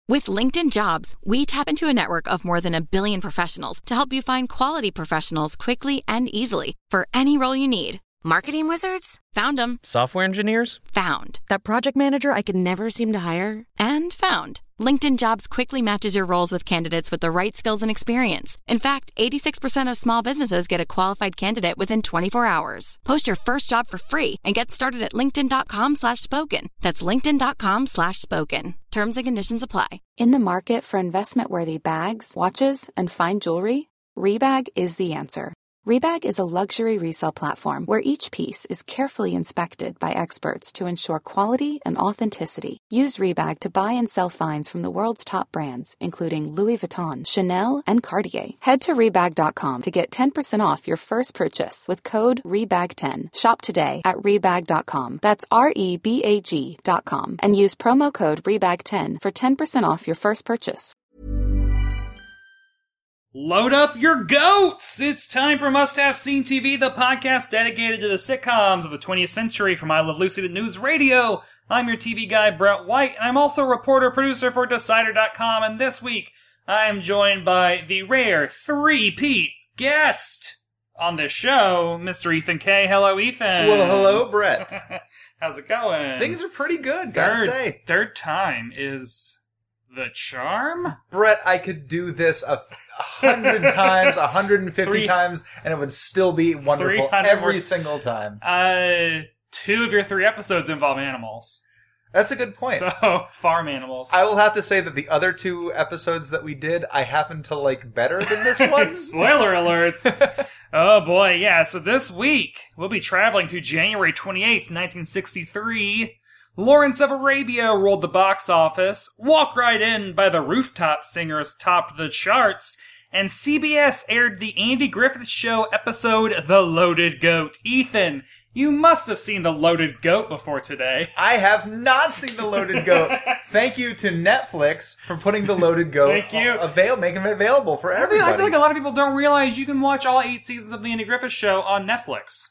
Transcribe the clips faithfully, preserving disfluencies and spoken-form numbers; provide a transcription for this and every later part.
With LinkedIn Jobs, we tap into a network of more than a billion professionals to help you find quality professionals quickly and easily for any role you need. Marketing wizards? Found them. Software engineers? Found. That project manager I could never seem to hire? And found. LinkedIn Jobs quickly matches your roles with candidates with the right skills and experience. In fact, eighty-six percent of small businesses get a qualified candidate within twenty-four hours. Post your first job for free and get started at linkedin.com slash spoken. That's linkedin.com slash spoken. Terms and conditions apply. In the market for investment-worthy bags, watches, and fine jewelry, Rebag is the answer. Rebag is a luxury resale platform where each piece is carefully inspected by experts to ensure quality and authenticity. Use Rebag to buy and sell finds from the world's top brands, including Louis Vuitton, Chanel, and Cartier. Head to Rebag dot com to get ten percent off your first purchase with code rebag ten. Shop today at Rebag dot com. That's R E B A G dot com. And use promo code rebag ten for ten percent off your first purchase. Load up your goats! It's time for Must Have Seen T V, the podcast dedicated to the sitcoms of the twentieth century from I Love Lucy to News Radio. I'm your T V guy, Brett White, and I'm also reporter-producer for Decider dot com, and this week I am joined by the rare three-peat guest on this show, Mister Ethan Kay. Hello, Ethan. Well, hello, Brett. How's it going? Things are pretty good, gotta third, say. Third time is the charm? Brett, I could do this a hundred times, a hundred and fifty Three, times, and it would still be wonderful every more, single time. Uh, two of your three episodes involve animals. That's a good point. So, farm animals. I will have to say that the other two episodes that we did, I happen to like better than this one. Spoiler alerts. Oh boy, yeah. So this week, we'll be traveling to January twenty-eighth, nineteen sixty-three. Lawrence of Arabia ruled the box office, Walk Right In by the Rooftop Singers topped the charts, and C B S aired the Andy Griffith Show episode The Loaded Goat. Ethan, you must have seen The Loaded Goat before today. I have not seen The Loaded Goat. Thank you to Netflix for putting The Loaded Goat, Thank you. Avail- making it available for everybody. I feel, I feel like a lot of people don't realize you can watch all eight seasons of The Andy Griffith Show on Netflix.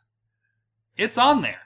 It's on there.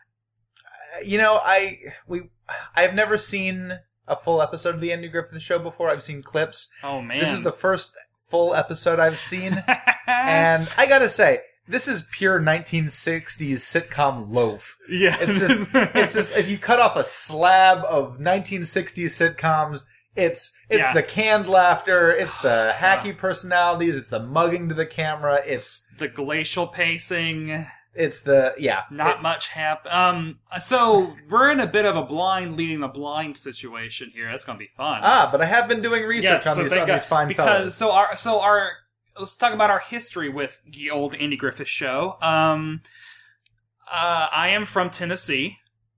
You know, I we I've never seen a full episode of the Andy Griffith Show before. I've seen clips. Oh man, this is the first full episode I've seen, and I gotta say, this is pure nineteen sixties sitcom loaf. Yeah, it's just it's just if you cut off a slab of nineteen sixties sitcoms, it's it's yeah. the canned laughter, it's the hacky personalities, it's the mugging to the camera, it's the glacial pacing. It's the, yeah. Not it, much hap- Um, so, we're in a bit of a blind leading the blind situation here. That's gonna be fun. Ah, but I have been doing research yeah, on, so these, on got, these fine because, fellas. So our, so our, let's talk about our history with the old Andy Griffith Show. Um, uh, I am from Tennessee,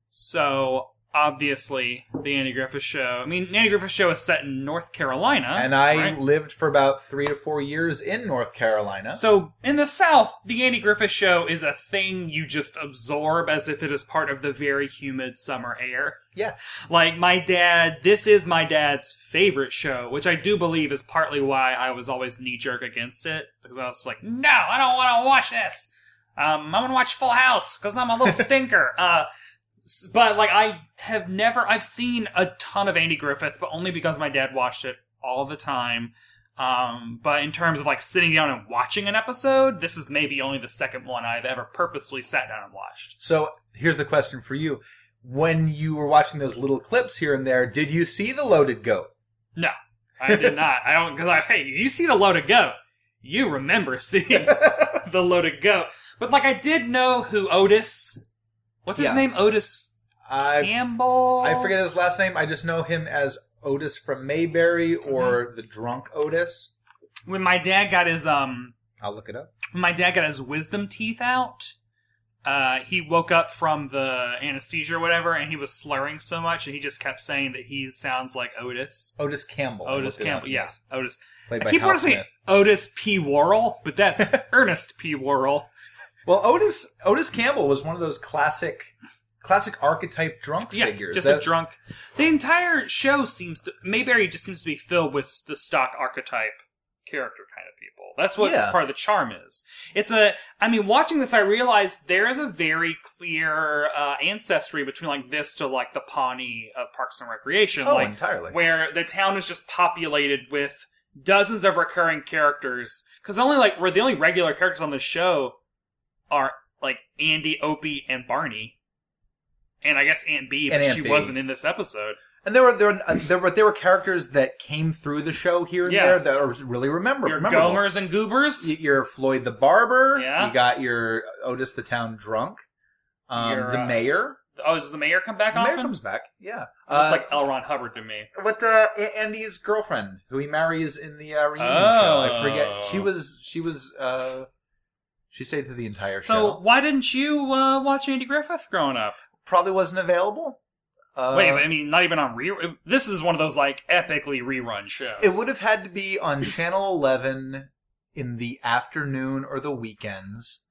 so obviously the Andy Griffith Show. I mean, the Andy Griffith Show is set in North Carolina. And I right? lived for about three to four years in North Carolina. So, in the South, the Andy Griffith Show is a thing you just absorb as if it is part of the very humid summer air. Yes. Like, my dad, this is my dad's favorite show, which I do believe is partly why I was always knee-jerk against it. Because I was like, no, I don't want to watch this. Um, I'm going to watch Full House, because I'm a little stinker. Uh... But, like, I have never... I've seen a ton of Andy Griffith, but only because my dad watched it all the time. Um, but in terms of, like, sitting down and watching an episode, this is maybe only the second one I've ever purposely sat down and watched. So, here's the question for you. When you were watching those little clips here and there, did you see The Loaded Goat? No, I did not. I don't... Because, like, hey, you see The Loaded Goat. You remember seeing The Loaded Goat. But, like, I did know who Otis... What's his yeah. name? Otis I've, Campbell? I forget his last name. I just know him as Otis from Mayberry or mm-hmm. the drunk Otis. When my dad got his... um, I'll look it up. When my dad got his wisdom teeth out, uh, he woke up from the anesthesia or whatever, and he was slurring so much, and he just kept saying that he sounds like Otis. Otis Campbell. Otis Campbell, yeah. Otis. Played I keep wanting to say Otis P. Worrell, but that's Ernest P. Worrell. Well, Otis Otis Campbell was one of those classic classic archetype drunk yeah, figures. just that... a drunk. The entire show seems to... Mayberry just seems to be filled with the stock archetype character kind of people. That's what Yeah. part of the charm is. It's a, I mean, watching this, I realized there is a very clear uh, ancestry between like this to like the Pawnee of Parks and Recreation. Oh, like, entirely. Where the town is just populated with dozens of recurring characters. Because only like, we're the only regular characters on the show are like Andy, Opie, and Barney. And I guess Aunt Bee, but And Aunt she Bee. wasn't in this episode. And there were there were, uh, there were there were characters that came through the show here and Yeah. there that are really remember Your memorable. Gomers and Goobers. Y- Your Floyd the Barber. Yeah. You got your Otis the Town Drunk. Um, Your, the uh, Mayor. Oh, does the mayor come back The Mayor often? comes back. Yeah. Looks Uh, like L. Ron Hubbard to me. What uh, A- Andy's girlfriend, who he marries in the uh, reunion Oh. show? I forget. She was. She was. Uh, she stayed through the entire So show. why didn't you uh, watch Andy Griffith growing up? Probably wasn't available. Uh, Wait, I mean, not even on re. This is one of those like epically rerun shows. It would have had to be on Channel eleven in the afternoon or the weekends.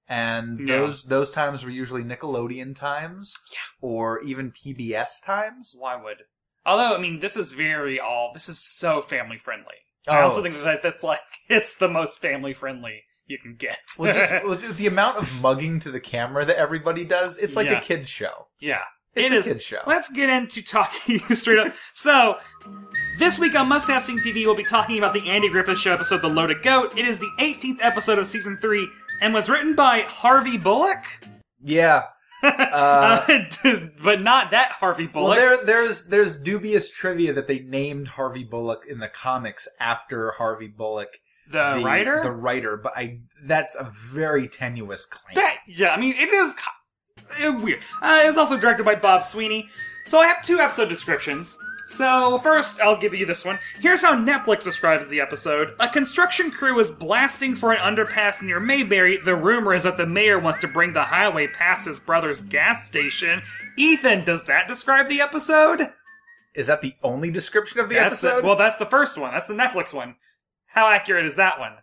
And Yeah. those those times were usually Nickelodeon times or even P B S times. Why would? Although, I mean, this is very all. This is so family friendly. Oh, I also think it's- that that's like it's the most family friendly you can get. Well, just with the amount of mugging to the camera that everybody does, it's like Yeah. a kid's show. yeah, It's it a is. kid's show. Let's get into talking straight up. So, this week on Must Have Seen T V, we'll be talking about the Andy Griffith Show episode, The Loaded Goat. It is the eighteenth episode of season three and was written by Harvey Bullock. Yeah. Uh, but not that Harvey Bullock. Well, there, there's there's dubious trivia that they named Harvey Bullock in the comics after Harvey Bullock, the, writer? the writer. But I that's a very tenuous claim. That, yeah, I mean, it is uh, weird. Uh, it's also directed by Bob Sweeney. So I have two episode descriptions. So first, I'll give you this one. Here's how Netflix describes the episode. A construction crew is blasting for an underpass near Mayberry. The rumor is that the mayor wants to bring the highway past his brother's gas station. Ethan, does that describe the episode? Is that the only description of the That's the- episode? well, that's the first one. That's the Netflix one. How accurate is that one?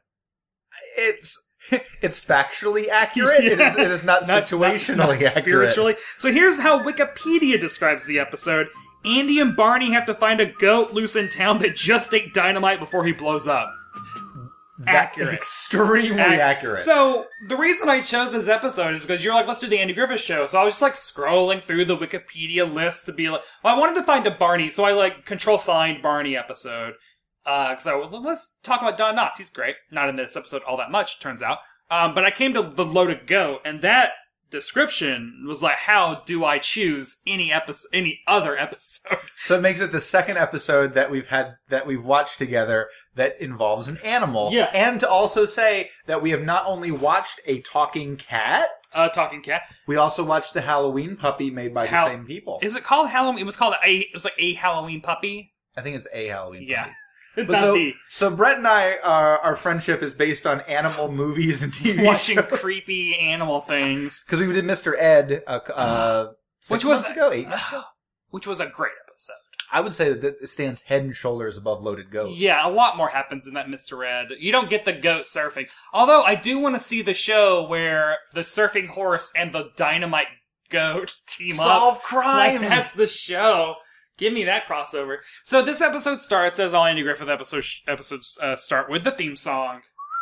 it's it's factually accurate. It is it is not That's situationally not- not accurate. spiritually. So here's how Wikipedia describes the episode. Andy and Barney have to find a goat loose in town that just ate dynamite before he blows up. That- Accurate. extremely Ac- accurate. So, the reason I chose this episode is because you're like, let's do the Andy Griffith Show. So I was just like scrolling through the Wikipedia list to be like, well, I wanted to find a Barney, so I like control find Barney episode. Uh, cause I was like, let's talk about Don Knotts. He's great. Not in this episode all that much, turns out. Um, but I came to The Loaded Goat, and that description was like, how do I choose any episode, any other episode? So it makes it the second episode that we've had that we've watched together that involves an animal. Yeah. And to also say that we have not only watched a talking cat, Uh, Talking Cat. we also watched the Halloween puppy made by Hal- the same people. Is it called Halloween? It was called a, it was like a Halloween puppy. I think it's a Halloween Yeah. puppy. Not But so, the- so Brett and I, uh, our friendship is based on animal movies and T V watching shows. creepy animal things, Because we did Mister Ed, uh, uh, six which was months ago, eight months ago. which was a great episode. I would say that it stands head and shoulders above Loaded Goat. Yeah, a lot more happens in that Mister Ed. You don't get the goat surfing, although I do want to see the show where the surfing horse and the dynamite goat team up. Solve crimes! Like, that's the show. Give me that crossover. So this episode starts, as all Andy Griffith episodes episodes uh, start, with the theme song.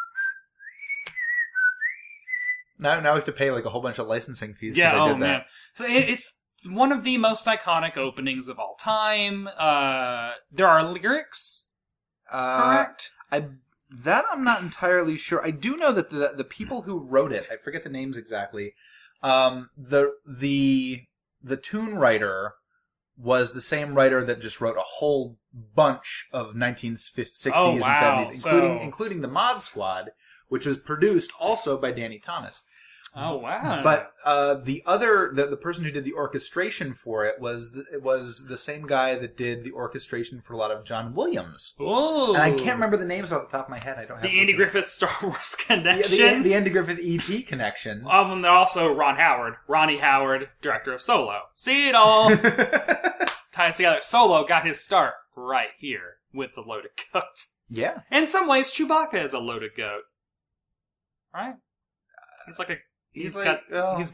Now, now we have to pay like a whole bunch of licensing fees. 'cause Yeah, I oh did man. that. So it, it's one of the most iconic openings of all time. Uh, there are lyrics, Uh, correct? I that I'm not entirely sure. I do know that the the people who wrote it, I forget the names exactly. Um, the the the tune writer was the same writer that just wrote a whole bunch of nineteen sixties Oh, wow. and seventies, including So- including the Mod Squad, which was produced also by Danny Thomas. Oh wow! But uh, the other, the, the person who did the orchestration for it was the, it was the same guy that did the orchestration for a lot of John Williams. Ooh. And I can't remember the names off the top of my head. I don't have the them. Andy Griffith Star Wars Yeah, connection. the, the Andy Griffith E T connection. Um, and also Ron Howard, Ronnie Howard, director of Solo. See it all. Ties together. Solo got his start right here with the Loaded Goat. Yeah. In some ways, Chewbacca is a loaded goat, right? He's like a. He's He's like, got. oh. He's got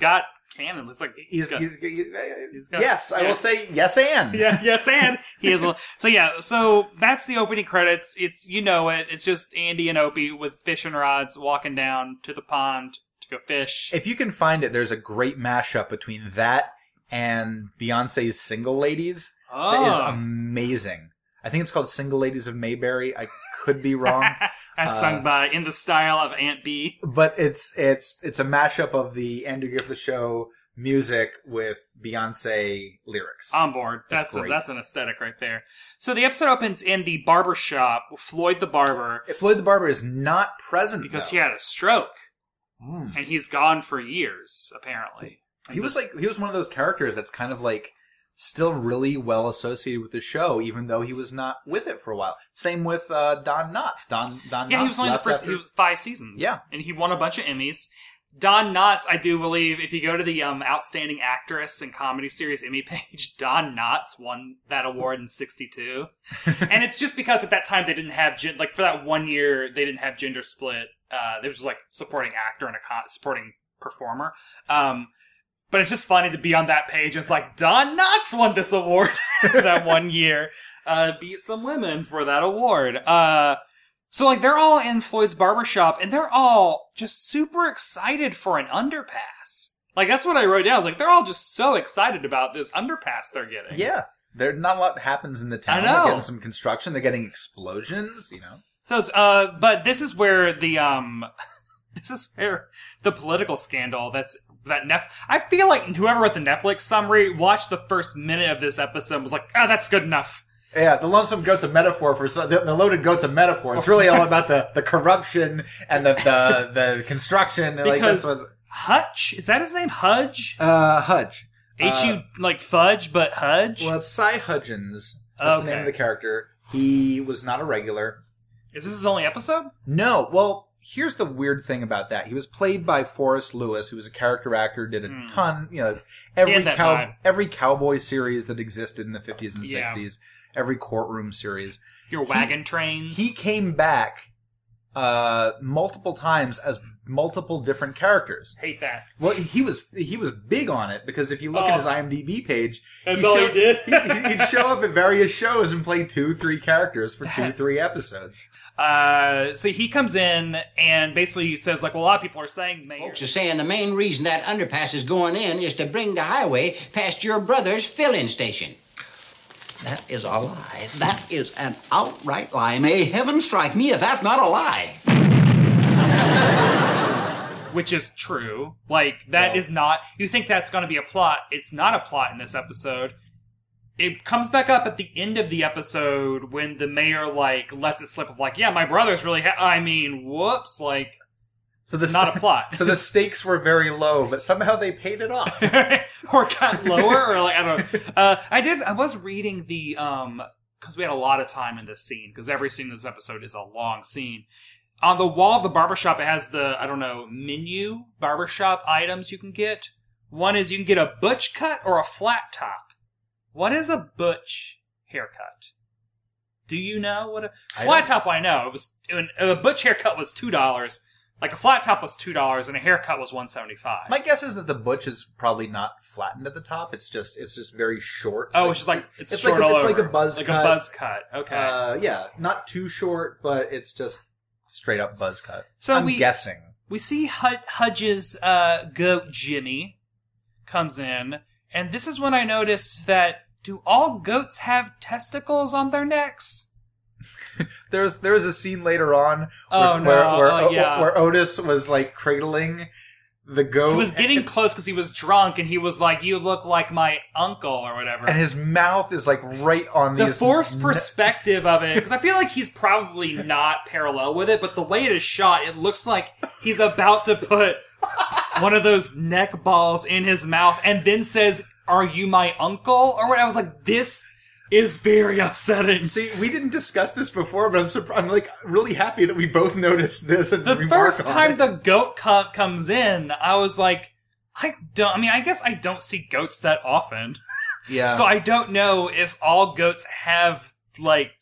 canon. It's like He's, got, he's, he's, he's got, yes, I yeah. will say yes and. Yeah, yes, and he is. A, so yeah, so that's the opening credits. It's you know it. It's just Andy and Opie with fishing rods walking down to the pond to go fish. If you can find it, there's a great mashup between that and Beyonce's Single Ladies. Oh. That is amazing. I think it's called Single Ladies of Mayberry. I could be wrong. As uh, sung by in the style of Aunt B. But it's it's it's a mashup of the Andrew Griffith Show music with Beyonce lyrics. On board. That's That's a, great. that's an aesthetic right there. So the episode opens in the barber shop. Floyd the barber, Floyd the Barber is not present because though. he had a stroke Mm. and he's gone for years. Apparently, He was like he was one of those characters that's kind of like still really well associated with the show, even though he was not with it for a while. Same with uh, Don Knotts. Don Don yeah, Knotts he was only the left first after- he was five seasons. Yeah. and he won a bunch of Emmys. Don Knotts, I do believe, if you go to the um, Outstanding Actress and Comedy Series Emmy page, Don Knotts won that award in sixty-two. And it's just because at that time they didn't have, gen- like, for that one year, they didn't have gender split. Uh, they was just, like, supporting actor and a con- supporting performer. Um, but it's just funny to be on that page. It's like, Don Knotts won this award that one year. Uh, beat some women for that award. Uh... So, like, they're all in Floyd's barbershop, and they're all just super excited for an underpass. Like, that's what I wrote down. I was like, they're all just so excited about this underpass they're getting. Yeah. There not a lot happens in the town. I know. They're getting some construction. They're getting explosions, you know. So, it's, uh, but this is where the, um, this is where the political scandal that's, that Nef, I feel like whoever wrote the Netflix summary watched the first minute of this episode and was like, ah, oh, that's good enough. Yeah, the lonesome goat's a metaphor for so- the, the loaded goat's a metaphor. It's really all about the, the corruption and the the, the construction. And like Because that's what, Hutch, is that his name? Hudge? uh, Hudge. H U, Uh, like fudge, but Hudge? Well, it's Cy Hudgens. That's Okay. the name of the character. He was not a regular. Is this his only episode? No, well, here's the weird thing about that. He was played by Forrest Lewis, who was a character actor, did a Hmm. ton, you know, He every had that cow, vibe. every cowboy series that existed in the fifties and Yeah. sixties, every courtroom series. Your wagon trains? He came back uh, multiple times as multiple different characters. Hate that. Well, he was he was big on it because if you look Oh. at his IMDb page, That's all he showed- did? he, he'd show up at various shows and play two, three characters for two, That- three episodes. Uh, so he comes in and basically says, like, well, a lot of people are saying, Mayor. Folks are saying the main reason that underpass is going in is to bring the highway past your brother's fill-in station. That is a lie. That is an outright lie. May heaven strike me if that's not a lie. Which is true. Like, that No. is not, you think that's going to be a plot. It's not a plot in this episode. It comes back up at the end of the episode when the mayor, like, lets it slip of, like, yeah, my brother's really, ha- I mean, whoops, like, So it's not a plot. So the stakes were very low, but somehow they paid it off. or got lower, or like, I don't know. Uh, I did, I was reading the, um, because we had a lot of time in this scene, because every scene in this episode is a long scene. On the wall of the barbershop, it has the, I don't know, menu barbershop items you can get. One is you can get a butch cut or a flat top. What is a butch haircut? Do you know what a I flat don't. top? I know it was a butch haircut was two dollars. Like a flat top was two dollars, and a haircut was one seventy five. My guess is that the butch is probably not flattened at the top. It's just it's just very short. Oh, it's just like it's, it's short like a, all it's like over. a buzz like cut. a buzz cut. Okay. Uh, yeah, not too short, but it's just straight up buzz cut. So I'm we- guessing. we see Hud- Hudge's uh, goat Jimmy comes in, and this is when I noticed that do all goats have testicles on their necks? There's there was a scene later on where Oh, no. where, where, Oh, yeah. where Otis was like cradling the goat. He was getting and, close because he was drunk, and he was like, "You look like my uncle," or whatever. and his mouth is like right on the these forced ne- perspective of it, because I feel like he's probably not parallel with it, but the way it is shot, it looks like he's about to put one of those neck balls in his mouth and then says, "Are you my uncle?" Or what? I was like, this is very upsetting. See, we didn't discuss this before, but I'm surprised. I'm like really happy that we both noticed this. And The remark first on time it. the goat cup comes in, I was like, I don't, I mean, I guess I don't see goats that often. yeah, So I don't know if all goats have, like,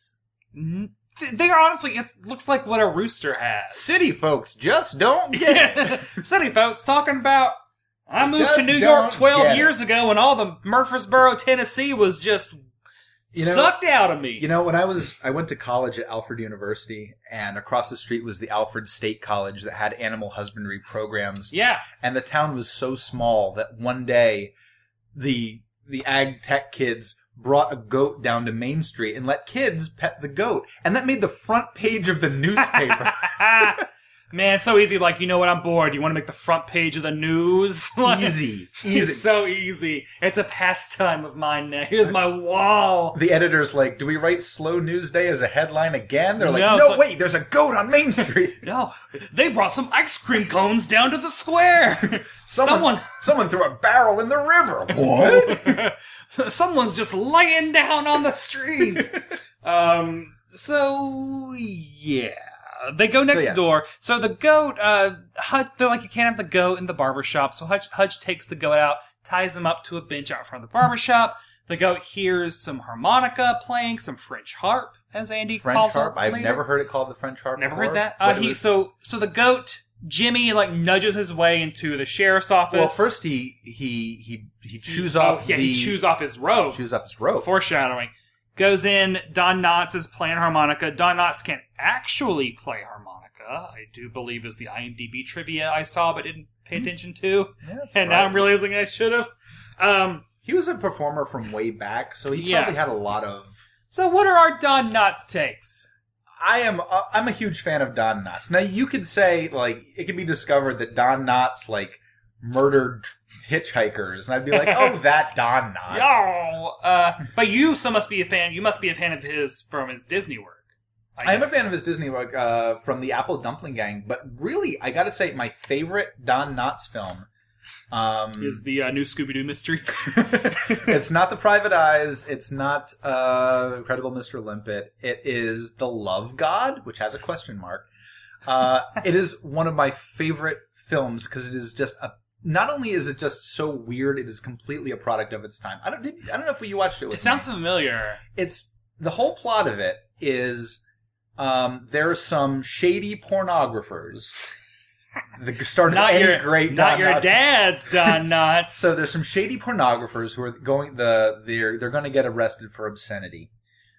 n- they are honestly, it looks like what a rooster has. city folks just don't get. City folks talking about I moved Just to New don't York twelve get years it. ago and all the Murfreesboro, Tennessee was just You know- sucked out of me. You know, when I was, I went to college at Alfred University, and across the street was the Alfred State College that had animal husbandry programs. yeah. And the town was so small that one day, the the ag tech kids brought a goat down to Main Street and let kids pet the goat, and that made the front page of the newspaper. Man, it's so easy. Like, you know what? I'm bored. You want to make the front page of the news? Like, Easy, It's easy. so easy. It's a pastime of mine now. Here's my wall. The editor's like, "Do we write Slow News Day as a headline again?" They're like, No, "No, it's like- wait, there's a goat on Main Street." No, they brought some ice cream cones down to the square. Someone, someone threw a barrel in the river. What? someone's just laying down on the streets. um. So yeah, they go next yes. door. So the goat, uh, Hutch, they're like, you can't have the goat in the barbershop. So Hutch, Hutch takes the goat out, ties him up to a bench out front of the barbershop. The goat hears some harmonica playing, some French harp, as Andy French calls harp. it I've later. never heard it called the French harp. Never before, heard that. but Uh, it he was- so so the goat Jimmy like nudges his way into the sheriff's office. Well, first he he he he chews oh, off yeah, the he chews off his robe. chews off his rope. Foreshadowing. Goes in. Don Knotts is playing harmonica. Don Knotts can't actually play harmonica. I do believe is the IMDb trivia I saw but didn't pay attention to. Yeah, that's and now right. I'm realizing I should have. Um, He was a performer from way back, so he Yeah. probably had a lot of. so what are our Don Knotts takes? I am uh, I'm a huge fan of Don Knotts. Now you could say like it could be discovered that Don Knotts like murdered hitchhikers, and I'd be like, oh, that Don Knotts. Yo, uh, but you so must be a fan. You must be a fan of his from his Disney work. I am a guess. fan of his Disney work uh, from the Apple Dumpling Gang, but really, I got to say, my favorite Don Knotts film um, Is the uh, new Scooby Doo Mysteries. it's not The Private Eyes. It's not uh, Incredible Mister Limpet. It is The Love God, which has a question mark. Uh, it is one of my favorite films because it is just a. Not only is it just so weird, it is completely a product of its time. I don't. Did, I don't know if you watched it. With It sounds me. familiar. It's the whole plot of it is um, there are some shady pornographers. that started Not any your great not Don your Knotts. dad's Don Knotts. So there's some shady pornographers who are going the they're they're going to get arrested for obscenity.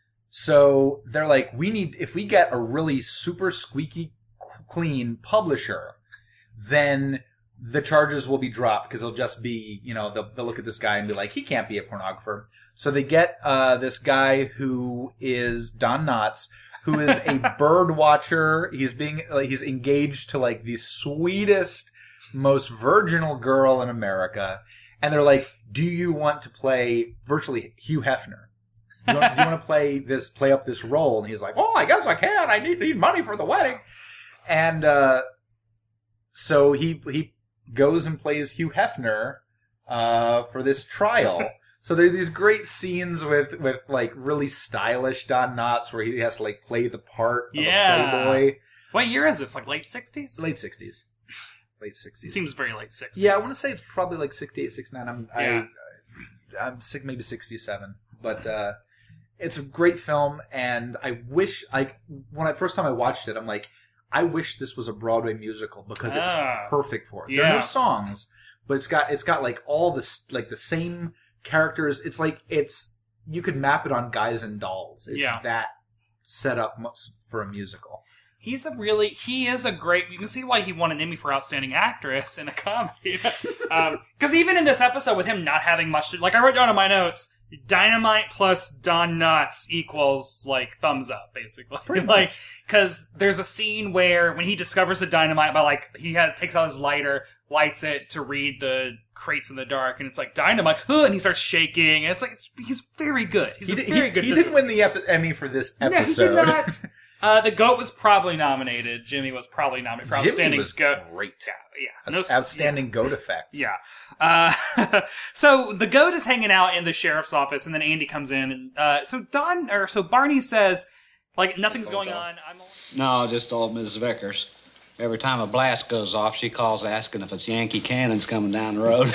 So they're like, we need if we get a really super squeaky clean publisher, then the charges will be dropped because they'll just be, you know, they'll, they'll look at this guy and be like, he can't be a pornographer. So they get uh, this guy who is Don Knotts, who is a bird watcher. He's being like, he's engaged to like the sweetest, most virginal girl in America, and they're like, "Do you want to play virtually Hugh Hefner? Do you want, do you want to play this, play up this role?" And he's like, "Oh, I guess I can. I need need money for the wedding." And uh, so he he goes and plays Hugh Hefner uh, for this trial. So there are these great scenes with, with like really stylish Don Knotts where he has to like play the part of Yeah. a playboy. What year is this? Like late sixties? Late sixties. Late It sixties. seems very late sixties. Yeah, I want to say it's probably like sixty-eight, sixty-nine. I'm Yeah. I, I'm sick, maybe sixty-seven. But uh, it's a great film, and I wish I when I first time I watched it, I'm like, I wish this was a Broadway musical because it's Ah. perfect for it. There are Yeah. no songs, but it's got it's got like all this like the same characters. It's like it's you could map it on Guys and Dolls. It's Yeah. that set up mu- for a musical. He's a really, he is a great, you can see why he won an Emmy for Outstanding Actress in a comedy. um, cause even in this episode with him not having much to, like I wrote down in my notes, Dynamite plus Don Knotts equals like thumbs up, basically. like, cause there's a scene where when he discovers the dynamite by like, he has, takes out his lighter, lights it to read the crates in the dark, and it's like dynamite, huh, and he starts shaking, and it's like, it's, he's very good. He's He, a did, very he, good he physical- didn't win the epi- Emmy for this No, he episode. did not. Uh, the goat was probably nominated. Jimmy was probably nominated for Jimmy outstanding was goat. great. Yeah, yeah. That's No- outstanding goat effects. Yeah. Uh, so the goat is hanging out in the sheriff's office, and then Andy comes in, and uh, so Don or so Barney says, like nothing's going on. I'm. Only- No, just old Missus Vickers. Every time a blast goes off, she calls asking if it's Yankee cannons coming down the road.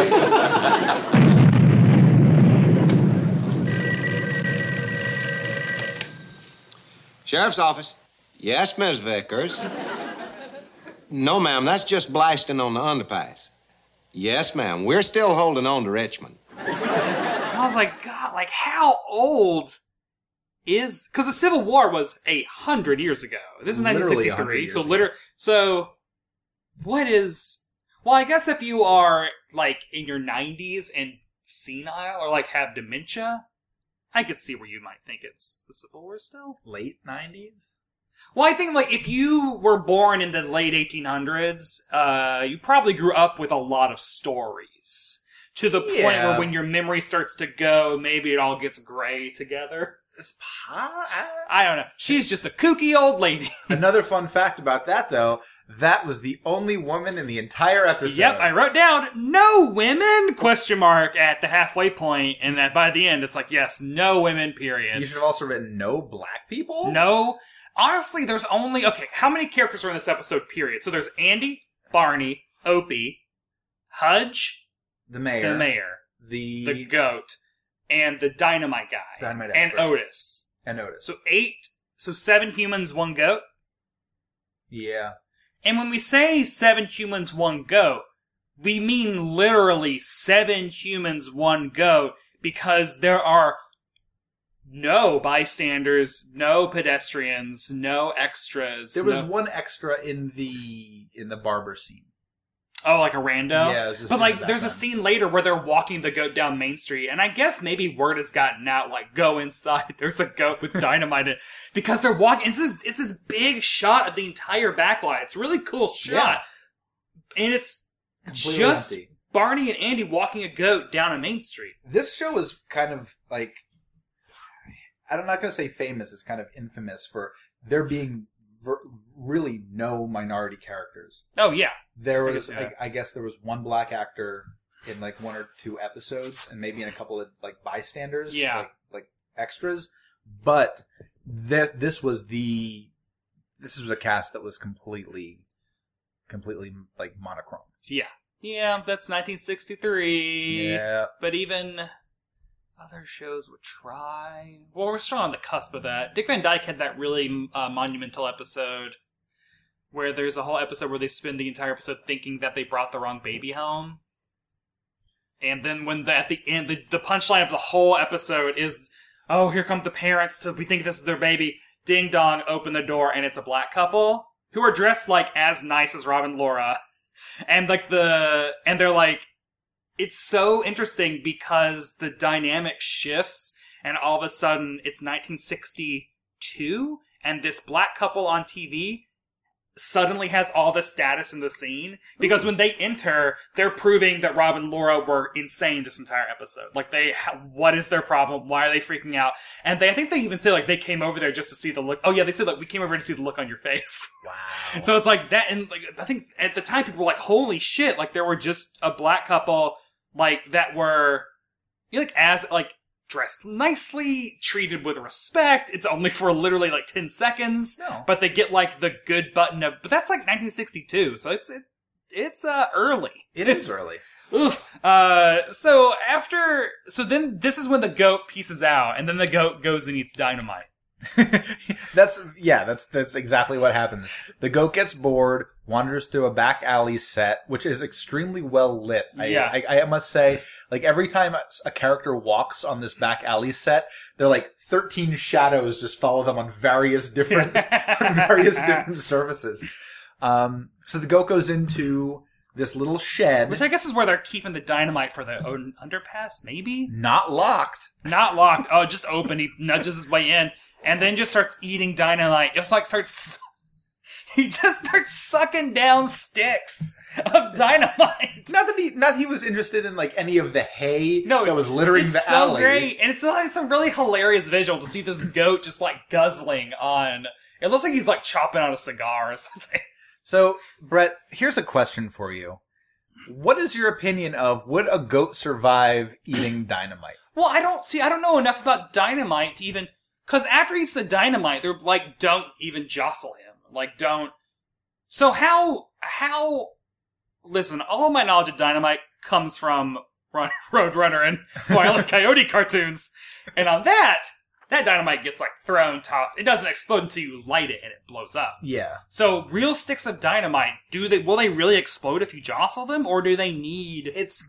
Sheriff's office. Yes, Miss Vickers. No, ma'am, that's just blasting on the underpass. Yes, ma'am. We're still holding on to Richmond. I was like, God, like, how old is... Because the Civil War was a hundred years ago. This is nineteen sixty-three, so literally... So, what is... Well, I guess if you are, like, in your nineties and senile, or, like, have dementia, I could see where you might think it's the Civil War still. Late nineties? Well, I think, like, if you were born in the late eighteen hundreds, uh, you probably grew up with a lot of stories. To the Yeah. point where when your memory starts to go, maybe it all gets gray together. It's po- I don't know. She's just a kooky old lady. Another fun fact about that, though, that was the only woman in the entire episode. Yep, I wrote down, no women, question mark, at the halfway point, and that by the end, it's like, yes, no women, period. You should have also written no black people? No. Honestly, there's only, okay, how many characters are in this episode, period? So there's Andy, Barney, Opie, Hudge, The mayor. the mayor, The... the goat, and the dynamite guy. Dynamite and expert. Otis. And Otis. So eight, so seven humans, one goat. Yeah. And when we say seven humans, one goat, we mean literally seven humans, one goat, because there are no bystanders, no pedestrians, no extras. There was no- one extra in the in the barber scene. Oh, like a rando? Yeah, it was just but in like, the there's a background. scene later where they're walking the goat down Main Street, and I guess maybe word has gotten out, like, go inside, there's a goat with dynamite in it, because they're walking, it's this, it's this big shot of the entire backlight, it's a really cool shot, and it's Completely just empty. Barney and Andy walking a goat down a Main Street. This show is kind of like, I'm not going to say famous, it's kind of infamous for there being ver- really no minority characters. Oh, yeah. There I was, guess, I, yeah. I guess there was one black actor in like one or two episodes, and maybe in a couple of like bystanders, Yeah. like, like extras. But this this was the this was a cast that was completely, completely like monochrome. Yeah. Yeah, that's nineteen sixty-three. Yeah. But even other shows would try. Well, we're still on the cusp of that. Dick Van Dyke had that really uh, monumental episode where there's a whole episode where they spend the entire episode thinking that they brought the wrong baby home. And then when the, at the end, the, the punchline of the whole episode is, oh, here come the parents to, we think this is their baby. Ding dong, open the door, and it's a black couple who are dressed like as nice as Rob and Laura. And like the, and they're like, it's so interesting because the dynamic shifts and all of a sudden it's nineteen sixty-two and this black couple on T V suddenly has all the status in the scene because when they enter, they're proving that Rob and Laura were insane this entire episode. Like they, ha- what is their problem? Why are they freaking out? And they, I think they even say like they came over there just to see the look. Oh yeah, they said like we came over to see the look on your face. Wow. So it's like that, and like I think at the time people were like, "Holy shit!" Like there were just a black couple like that were you know, like as like dressed nicely, treated with respect. It's only for literally like ten seconds, No. but they get like the good button of. But that's like nineteen sixty-two, so it's it, it's uh early. It it's, is early. Oof. Uh, so after, so then this is when the goat pieces out, and then the goat goes and eats dynamite. That's yeah, that's that's exactly what happens. The goat gets bored, wanders through a back alley set, which is extremely well lit. I, Yeah. I, I must say, like every time a character walks on this back alley set, they're like thirteen shadows just follow them on various different on various different surfaces. Um, so the goat goes into this little shed, Which I guess is where they're keeping the dynamite for the un- underpass, maybe? not locked. Not locked. Oh, just open. He nudges his way in, and then just starts eating dynamite. Just like starts, he just starts sucking down sticks of dynamite. Not that he, not that he was interested in like any of the hay No, that was littering it's the so alley. great, and it's a, it's a really hilarious visual to see this goat just like guzzling on. It looks like he's like chopping on a cigar or something. So, Brett, here's a question for you. What is your opinion of would a goat survive eating dynamite? Well, I don't see. I don't know enough about dynamite to even because after he eats the dynamite, they're like, don't even jostle him. Like, don't. So how how? Listen, all of my knowledge of dynamite comes from Run, Roadrunner and Wile E. Coyote cartoons, and on that, that dynamite gets like thrown, tossed. It doesn't explode until you light it and it blows up. Yeah. So real sticks of dynamite, do they will they really explode if you jostle them, or do they need? It's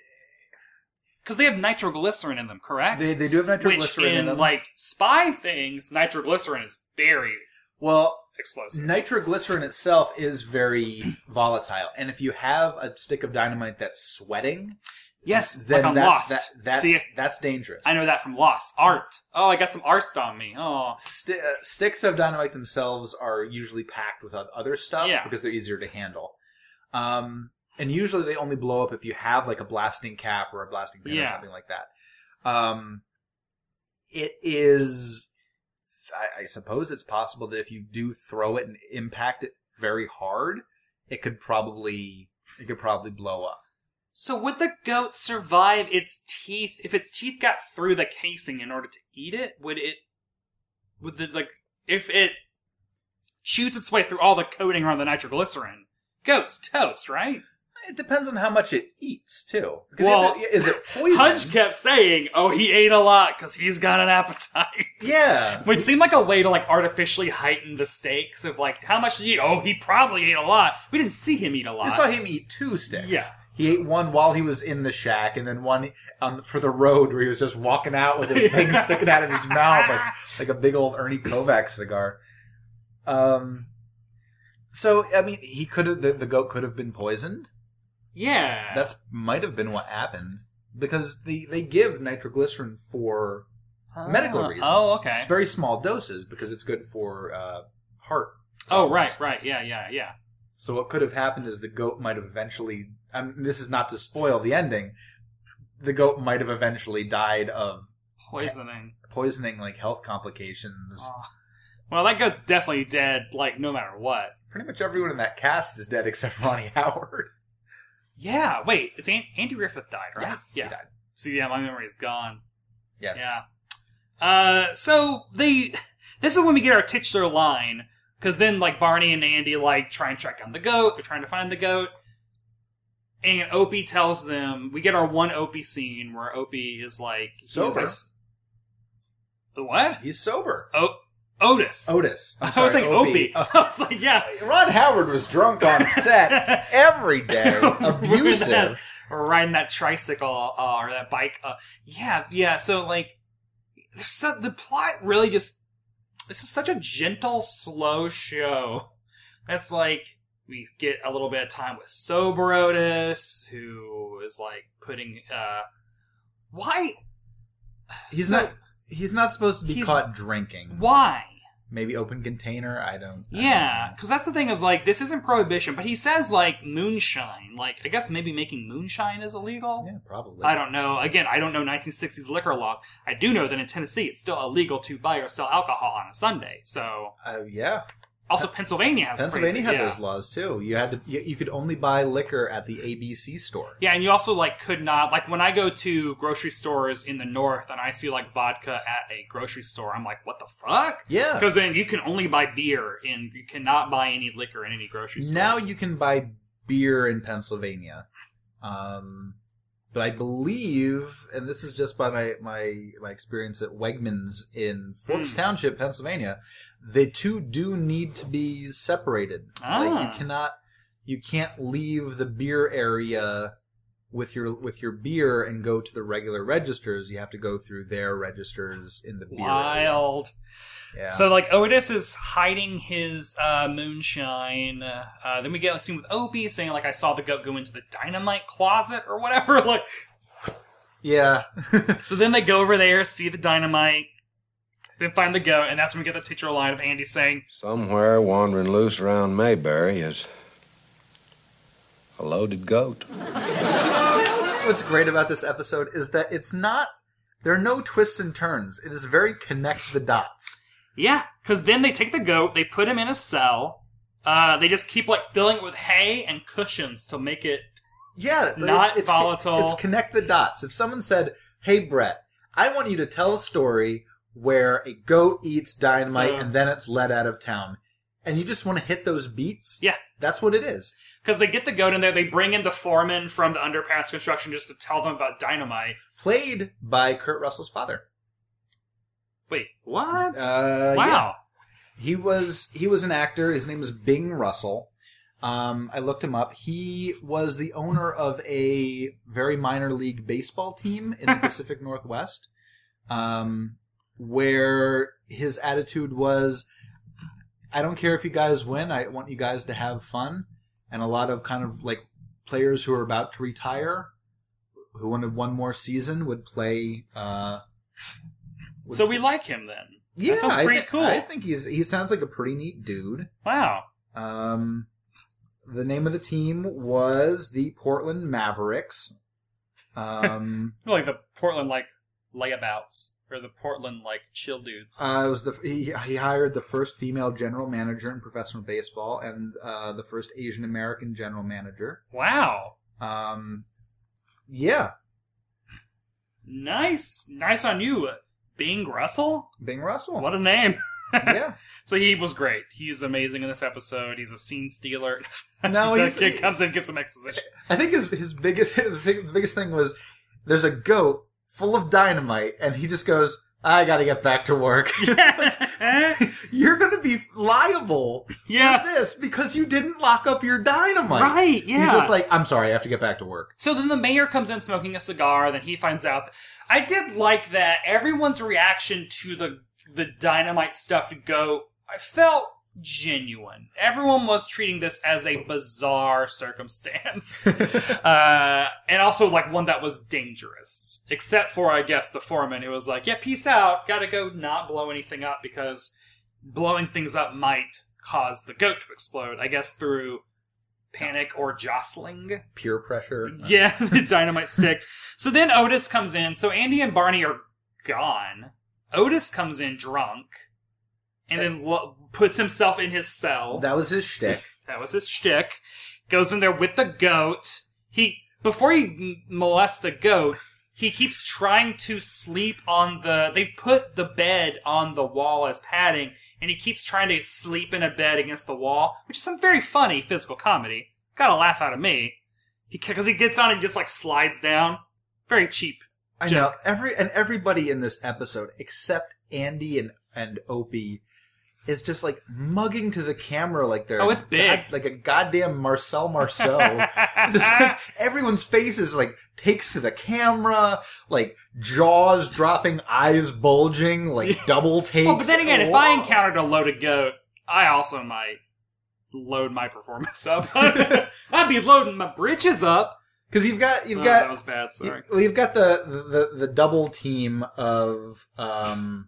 because they have nitroglycerin in them, correct? They they do have nitroglycerin Which in, in them. like spy things, nitroglycerin is very well. explosive. Nitroglycerin itself is very volatile, and if you have a stick of dynamite that's sweating, yes, then like on that's Lost. that, that's See, that's dangerous. I know that from Lost. Art. Oh, I got some arst on me. Oh, St- uh, sticks of dynamite themselves are usually packed with other stuff Yeah. because they're easier to handle. Um, and usually they only blow up if you have like a blasting cap or a blasting pin or Yeah. something like that. Um, it is. I, I suppose it's possible that if you do throw it and impact it very hard, it could probably it could probably blow up. so would the goat survive its teeth if its teeth got through the casing in order to eat it? Would it? Would the like if it shoots its way through all the coating around the nitroglycerin? Goat's toast, right? It depends on how much it eats too. Because Well, if it- is it poison? Hudge kept saying, "Oh, he ate a lot because he's got an appetite." Yeah. Which seemed like a way to like artificially heighten the stakes of like how much did he eat? Oh, he probably ate a lot. We didn't see him eat a lot. I saw him eat two sticks. Yeah. He ate one while he was in the shack, and then one um, for the road where he was just walking out with his thing sticking out of his mouth like, like a big old Ernie Kovacs cigar. Um. So I mean, he could have the, the goat could have been poisoned. Yeah. That's might have been what happened because the they give nitroglycerin for Ah. medical reasons. Oh, okay. It's very small doses because it's good for uh, heart. Oh, problems. right, right. Yeah, yeah, yeah. So what could have happened is the goat might have eventually. Um, this is not to spoil the ending. The goat might have eventually died of Poisoning. poisoning, like health complications. Oh. Well, that goat's definitely dead, like, no matter what. Pretty much everyone in that cast is dead except Ronnie Howard. Yeah, wait. Is An- Andy Griffith died, right? He died. See, yeah, my memory is gone. Yes. Yeah. Uh, so they, this is when we get our titular line, because then like Barney and Andy like try and track down the goat. They're trying to find the goat, and Opie tells them we get our one Opie scene where Opie is like Sober. Otis- The what? He's sober. Oh, Otis. Otis. I'm I was sorry, saying Opie. Oh. I was like, yeah. Ron Howard was drunk on set every day. We're that- Abusive. We're riding that tricycle uh, or that bike. Uh, yeah, yeah. So like, there's so, the plot really just. This is such a gentle, slow show. That's like we get a little bit of time with sober Otis, who is like putting. Uh, why? He's So- not. He's not supposed to be He's- caught drinking. Why? Maybe open container. I don't. I Yeah, don't because that's the thing is like this isn't prohibition, but he says like moonshine. Like I guess maybe making moonshine is illegal. know. Yeah, probably. I don't know. Again, I don't know nineteen sixties liquor laws. I do know that in Tennessee it's still illegal to buy or sell alcohol on a Sunday. So Uh, yeah. also Pennsylvania has Pennsylvania crazy, had yeah. those laws too. You had to. You, you could only buy liquor at the A B C store. Yeah, and you also like could not like when I go to grocery stores in the north and I see like vodka at a grocery store, I'm like, what the fuck? Yeah. Because then you can only buy beer and you cannot buy any liquor in any grocery stores. Now you can buy beer in Pennsylvania. Um, but I believe, and this is just by my, my, my experience at Wegmans in Forks Hmm. Township, Pennsylvania, the two do need to be separated. Like Ah. you cannot, you can't leave the beer area with your with your beer and go to the regular registers. You have to go through their registers in the beer area. Wild. Yeah. So, like, Otis is hiding his uh, moonshine. Uh, then we get a scene with Opie saying, like, I saw the goat go into the dynamite closet or whatever. Like, yeah. so then they go over there, see the dynamite, then find the goat, and that's when we get the teacher line of Andy saying, Somewhere wandering loose around Mayberry is a loaded goat. What's, what's great about this episode is that it's not, there are no twists and turns. It is very connect the dots. yeah, because then they take the goat, they put him in a cell, uh, they just keep, like, filling it with hay and cushions to make it... Yeah. Not it's, volatile. It's connect the dots. If someone said, hey, Brett, I want you to tell a story where a goat eats dynamite So- and then it's led out of town, and you just want to hit those beats, Yeah. that's what it is. Because they get the goat in there, they bring in the foreman from the underpass construction just to tell them about dynamite. Played by Kurt Russell's father. Wait, what? Uh, wow. Yeah. He was he was an actor. His name is Bing Russell. Um, I looked him up. He was the owner of a very minor league baseball team in the Pacific Northwest, um, where his attitude was, I don't care if you guys win. I want you guys to have fun. And a lot of kind of like players who are about to retire, who wanted one more season, would play. Uh, would so we like him then. Yeah, that sounds pretty I th- cool. I think he's he sounds like a pretty neat dude. Wow. Um, the name of the team was the Portland Mavericks. Um, like the Portland like layabouts or the Portland like chill dudes. uh, it was the he, he hired the first female general manager in professional baseball and uh, the first Asian American general manager. Wow. Um, yeah, Nice, nice on you, Bing Russell. Bing Russell. What a name. Yeah. So he was great. He's amazing in this episode. He's a scene stealer. No, the he's- kid comes in and gives some exposition. I think his his biggest the big- the biggest thing was there's a goat full of dynamite, and he just goes, "I got to get back to work." You're going to be liable Yeah. for this because you didn't lock up your dynamite. Right, yeah. He's just like, "I'm sorry, I have to get back to work." So then the mayor comes in smoking a cigar. Then he finds out. I did like that everyone's reaction to the the dynamite stuffed goat. I felt genuine. Everyone was treating this as a bizarre circumstance, uh, and also like one that was dangerous. Except for, I guess, the foreman who was like, "Yeah, peace out. Got to go, not blow anything up because blowing things up might cause the goat to explode." I guess through panic or jostling. Peer pressure. Yeah, the dynamite stick. So then Otis comes in. So Andy and Barney are gone. Otis comes in drunk and then lo- puts himself in his cell. That was his shtick. That was his shtick. Goes in there with the goat. He before he m- molests the goat, he keeps trying to sleep on the... They've put the bed on the wall as padding, and he keeps trying to sleep in a bed against the wall, which is some very funny physical comedy. Got a laugh out of me. Because he, he gets on and just, like, slides down. Very cheap. I know every and everybody in this episode except Andy and and Opie is just like mugging to the camera like they're Oh, it's big. god- like a goddamn Marcel Marceau. Just like everyone's faces like takes to the camera, like jaws dropping, eyes bulging, like double takes. Well, but then again, if I Whoa. encountered a loaded goat, I also might load my performance up. I'd be loading my britches up. Because you've got you've Oh, got that was bad. Sorry. Well, you've got the, the the double team of um,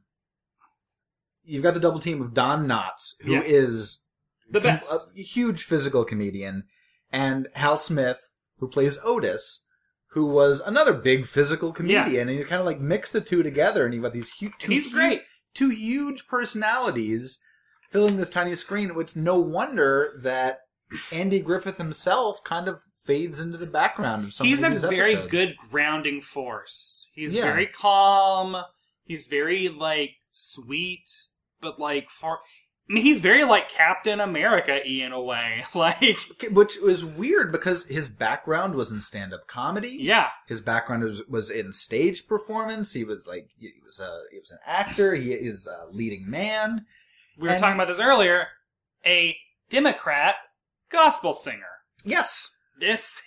you've got the double team of Don Knotts, who Yeah. is The best. a huge physical comedian, and Hal Smith, who plays Otis, who was another big physical comedian, and you kind of like mix the two together, and you've got these huge, two, And he's great. two huge personalities filling this tiny screen. It's no wonder that Andy Griffith himself kind of fades into the background of some He's of a these very episodes. good grounding force. He's Yeah. very calm. He's very, like, sweet, but, like, for... I mean, he's very like Captain America-y in a way. Like, Which was weird because his background was in stand-up comedy. yeah. His background was, was in stage performance. He was like he was a he was an actor. He is a leading man. We were And- talking about this earlier. A Democrat gospel singer. Yes. This...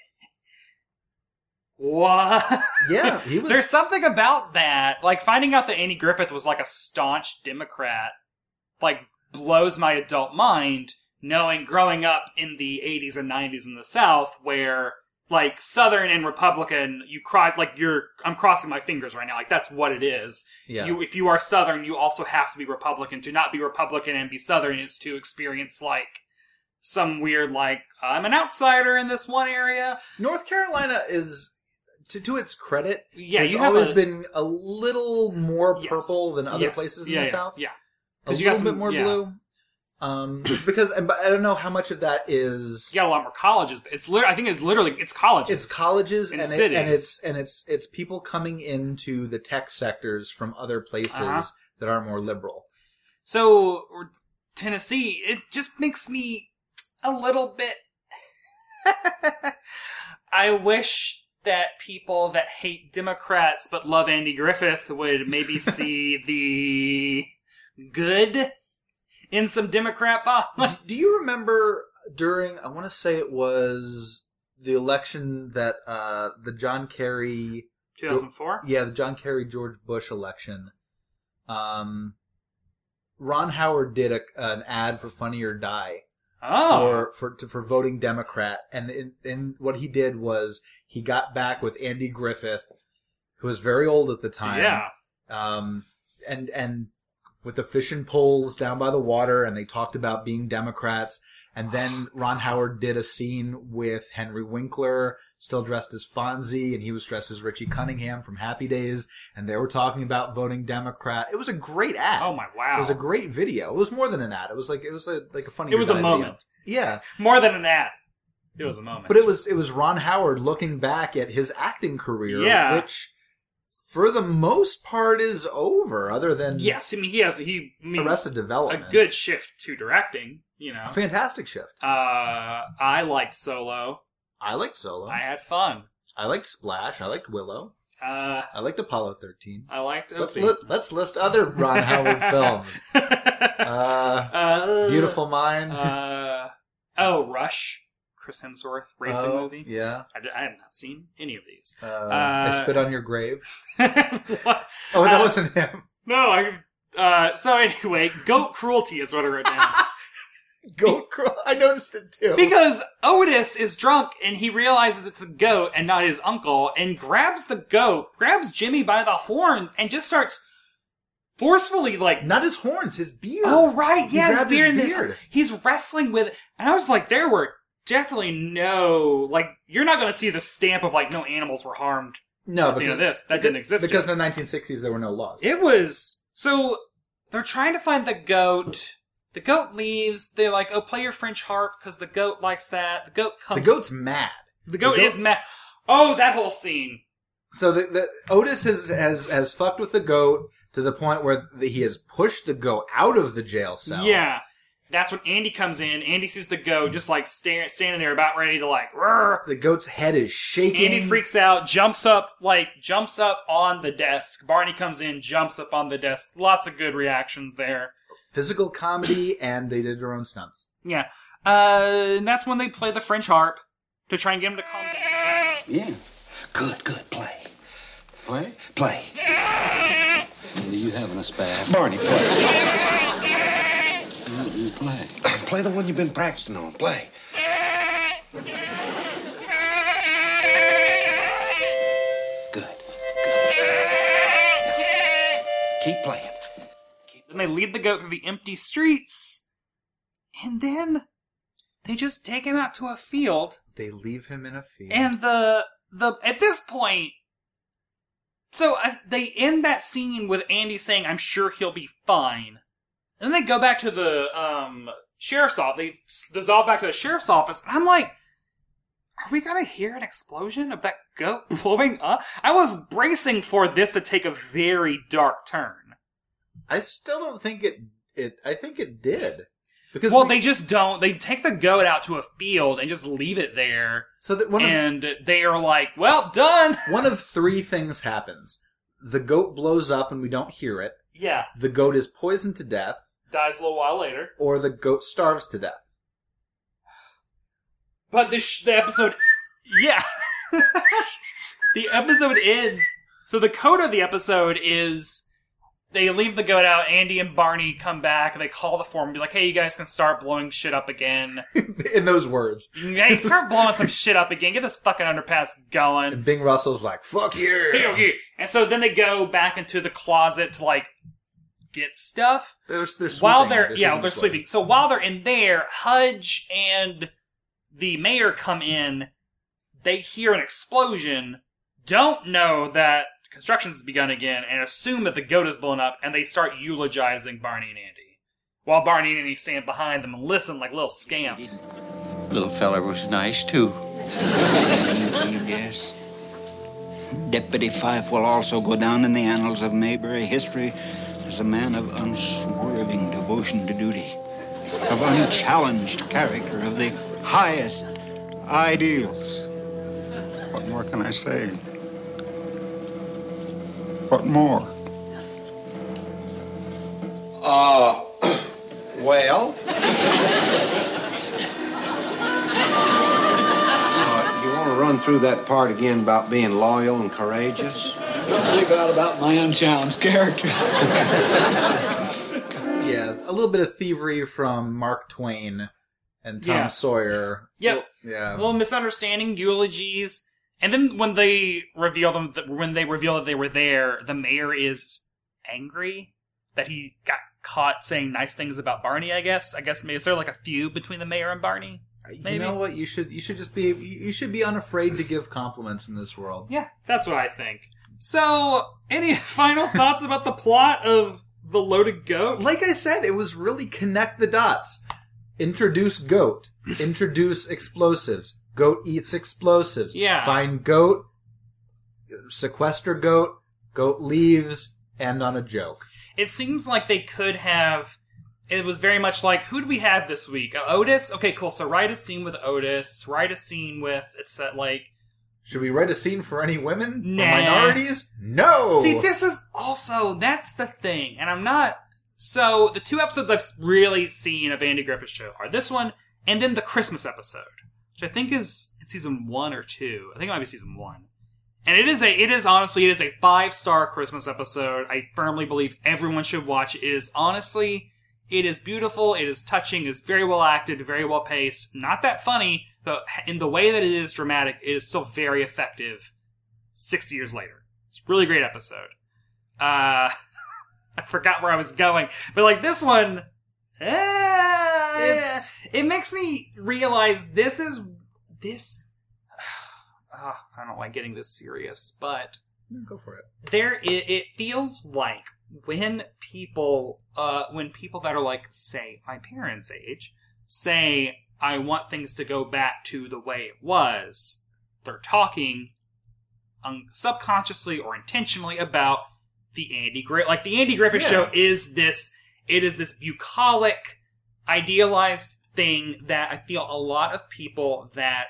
What? Yeah, he was. There's something about that. Like, finding out that Andy Griffith was like a staunch Democrat, like, blows my adult mind, knowing growing up in the eighties and nineties in the South, where, like, Southern and Republican, you cried, like, you're, I'm crossing my fingers right now, like, that's what it is. Yeah. You, if you are Southern, you also have to be Republican. To not be Republican and be Southern is to experience, like, some weird, like, I'm an outsider in this one area. North Carolina is, to, to its credit, Yeah, has you have always a- been a little more Yes. purple than other Yes. places in Yeah, the yeah, South. Yeah. A 'Cause you little got bit some- more yeah. blue. Um, because and- but I don't know how much of that is. You got a lot more colleges. It's lit- I think it's literally it's colleges. It's colleges In and, it, cities. and it's and it's it's people coming into the tech sectors from other places Uh-huh. that are more liberal. So or Tennessee, it just makes me a little bit. I wish that people that hate Democrats but love Andy Griffith would maybe see the good in some Democrat politics. Do you remember during, I want to say it was the election that, uh, the John Kerry... two thousand four? Yeah, the John Kerry George Bush election. Um, Ron Howard did a, an ad for Funny or Die. Oh. For for to, for voting Democrat, and in, in what he did was he got back with Andy Griffith, who was very old at the time. Yeah. Um, and and with the fishing poles down by the water, and they talked about being Democrats. And then Ron Howard did a scene with Henry Winkler, still dressed as Fonzie, and he was dressed as Richie Cunningham from Happy Days, and they were talking about voting Democrat. It was a great ad. Oh my wow! It was a great video. It was more than an ad. It was like it was a, like a funny. It was a video. moment. Yeah, more than an ad. It was a moment. But it was it was Ron Howard looking back at his acting career, yeah. which for the most part is over. Other than yes, I mean he has he I mean, Arrested Development, a good shift to directing. You know, a fantastic shift. Uh, I liked Solo. I liked Solo. I had fun. I liked Splash. I liked Willow. Uh, I liked Apollo thirteen. I liked let's, Opie. li- let's list other Ron Howard films. Uh, uh, Beautiful Mind. Uh, oh, Rush. Chris Hemsworth racing oh, movie. Yeah. I, I have not seen any of these. Uh, Uh, I Spit on Your Grave. What? Oh, that Uh, wasn't him. No, I. Uh, so anyway, goat cruelty is what I wrote down. Goat cruel. I noticed it too. Because Otis is drunk and he realizes it's a goat and not his uncle and grabs the goat, grabs Jimmy by the horns and just starts forcefully like... Not his horns, his beard. Oh, right. He Yeah, his grabbed beard. his and his- beard. He's wrestling with it. And I was like, there were definitely no... Like, you're not going to see the stamp of like, no animals were harmed. No, at the because end of this. That didn't exist Because yet. in the nineteen sixties there were no laws. It was... So, they're trying to find the goat... The goat leaves. They're like, oh, play your French harp because the goat likes that. The goat comes. The goat's mad. The goat, The goat- is mad. Oh, that whole scene. So the, the Otis has, has has fucked with the goat to the point where the, he has pushed the goat out of the jail cell. Yeah. That's when Andy comes in. Andy sees the goat just like stare, standing there about ready to like, Rrr. The goat's head is shaking. Andy freaks out, jumps up, like, jumps up on the desk. Barney comes in, jumps up on the desk. Lots of good reactions there. Physical comedy, and they did their own stunts. Yeah. Uh, and that's when they play the French harp to try and get him to calm down. Yeah. Good, good. Play. Play? Play. What are you having a spaz? Barney, play. What do you play? Play the one you've been practicing on. Play. Good. Good. Keep playing. Then they lead the goat through the empty streets. And then they just take him out to a field. They leave him in a field. And the the at this point, so uh, they end that scene with Andy saying, "I'm sure he'll be fine." And then they go back to the um, sheriff's office. They dissolve back to the sheriff's office. And I'm like, are we gonna hear an explosion of that goat blowing up? I was bracing for this to take a very dark turn. I still don't think it. It. I think it did. Because Well, we- they just don't. They take the goat out to a field and just leave it there. so that one of And they are like, well, done. one of three things happens: the goat blows up and we don't hear it. Yeah. The goat is poisoned to death, Dies a little while later. or the goat starves to death. But this sh- the episode, yeah, the episode ends. So the code of the episode is they leave the goat out. Andy and Barney come back, and they call the foreman, and be like, "Hey, you guys can start blowing shit up again. In those words, Hey, start blowing some shit up again. Get this fucking underpass going." and Bing Russell's like, "Fuck yeah!" Hey, okay. And so then they go back into the closet to like get stuff. They're, they're sleeping. While they're, yeah, sweeping they're the sleeping. So while they're in there, Hudge and the mayor come in. They hear an explosion, don't know that construction has begun again, and assume that the goat is blown up, and they start eulogizing Barney and Andy. While Barney and Andy stand behind them and listen like little scamps. Little fella was nice, too. Yes. Deputy Fife will also go down in the annals of Mayberry history as a man of unswerving devotion to duty, of unchallenged character, of the highest ideals. What more can I say? What more? Uh, well... uh, you want to run through that part again about being loyal and courageous? Don't leave out about my unchallenged character. Yeah, a little bit of thievery from Mark Twain and Tom Yeah. Sawyer. Yep. Yeah. A little misunderstanding, eulogies, and then when they reveal them, when they reveal that they were there, the mayor is angry that he got caught saying nice things about Barney. I guess. I guess maybe is there like a feud between the mayor and Barney? Maybe? You know what? You should you should just be you should be unafraid to give compliments in this world. Yeah, that's what I think. So, any final thoughts about the plot of The Loaded Goat? Like I said, it was really connect the dots. Introduce goat. Introduce explosives. Goat eats explosives. Yeah. Find goat. Sequester goat. Goat leaves. End on a joke. It seems like they could have. It was very much like, who do we have this week? Uh, Otis? Okay, cool. So write a scene with Otis. Write a scene with, it's uh, like... Should we write a scene for any women? Nah. Or minorities? No! See, this is also, that's the thing. And I'm not... So, the two episodes I've really seen of Andy Griffith's show are this one, and then the Christmas episode. Which I think is in season one or two. I think it might be season one. And it is a, it is honestly, it is a five-star Christmas episode. I firmly believe everyone should watch it. It is honestly, it is beautiful, it is touching, it is very well acted, very well paced. Not that funny, but in the way that it is dramatic, it is still very effective sixty years later. It's a really great episode. Uh, I forgot where I was going. But like this one, eh, It's- it makes me realize this is, this... Oh, I don't like getting this serious, but Go for it. there it, it feels like when people uh when people that are like, say, my parents' age say, I want things to go back to the way it was, they're talking un- subconsciously or intentionally about the Andy Griffith. Like the Andy Griffith Yeah. show is this it is this bucolic idealized thing that I feel a lot of people that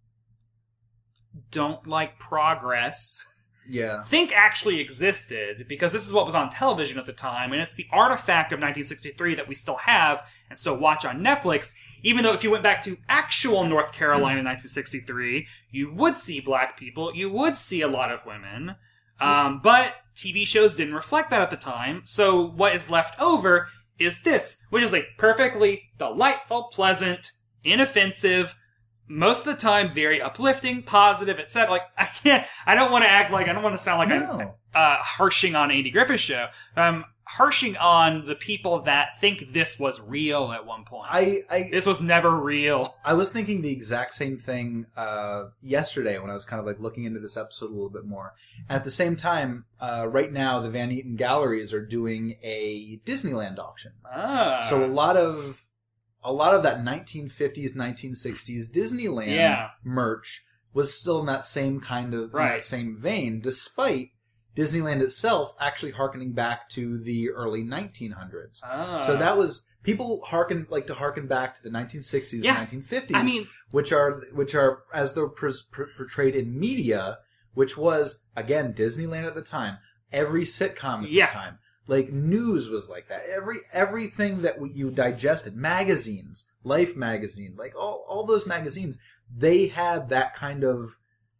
don't like progress Yeah. think actually existed, because this is what was on television at the time, and it's the artifact of nineteen sixty-three that we still have and still watch on Netflix, even though if you went back to actual North Carolina in nineteen sixty-three, you would see black people, you would see a lot of women, um, but T V shows didn't reflect that at the time, so what is left over is this, which is a perfectly delightful, pleasant, inoffensive, most of the time very uplifting, positive, et cetera. Like, I can't, I don't want to act like, I don't want to sound like No. I'm uh, harshing on Andy Griffith's show. I'm harshing on the people that think this was real at one point. I, I this was never real. I was thinking the exact same thing uh, yesterday when I was kind of like looking into this episode a little bit more. And at the same time, uh, right now the Van Eaton Galleries are doing a Disneyland auction. Ah. So a lot of a lot of that nineteen fifties, nineteen sixties Disneyland Yeah. merch was still in that same kind of in Right. that same vein, despite Disneyland itself actually harkening back to the early nineteen hundreds. Ah. So that was people harken like to harken back to the nineteen sixties, Yeah. and nineteen fifties. I mean- which are which are as they're pres- pr- portrayed in media, which was again Disneyland at the time. Every sitcom at Yeah. the time, like news was like that. Every everything that you digested, magazines, Life magazine, like all all those magazines, they had that kind of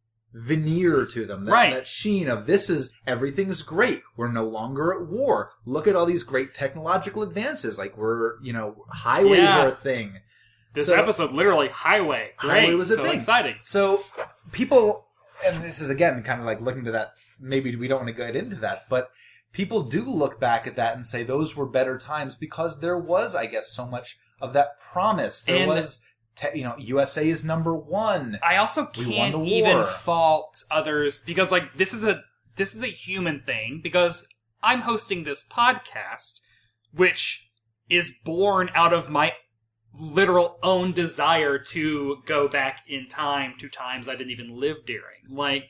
veneer to them, that, Right. that sheen of this is everything's great. We're no longer at war. Look at all these great technological advances. Like we're, you know, highways Yeah. are a thing. This So- episode, literally, highway. Great. Highway was a so thing. exciting. So people, and this is again kind of like looking to that. Maybe we don't want to get into that, but people do look back at that and say those were better times because there was, I guess, so much of that promise. There And- was, te- you know, U S A is number one. I also We won can't the even war. fault others because, like, this is a this is a human thing. Because I'm hosting this podcast, which is born out of my literal own desire to go back in time to times I didn't even live during. Like,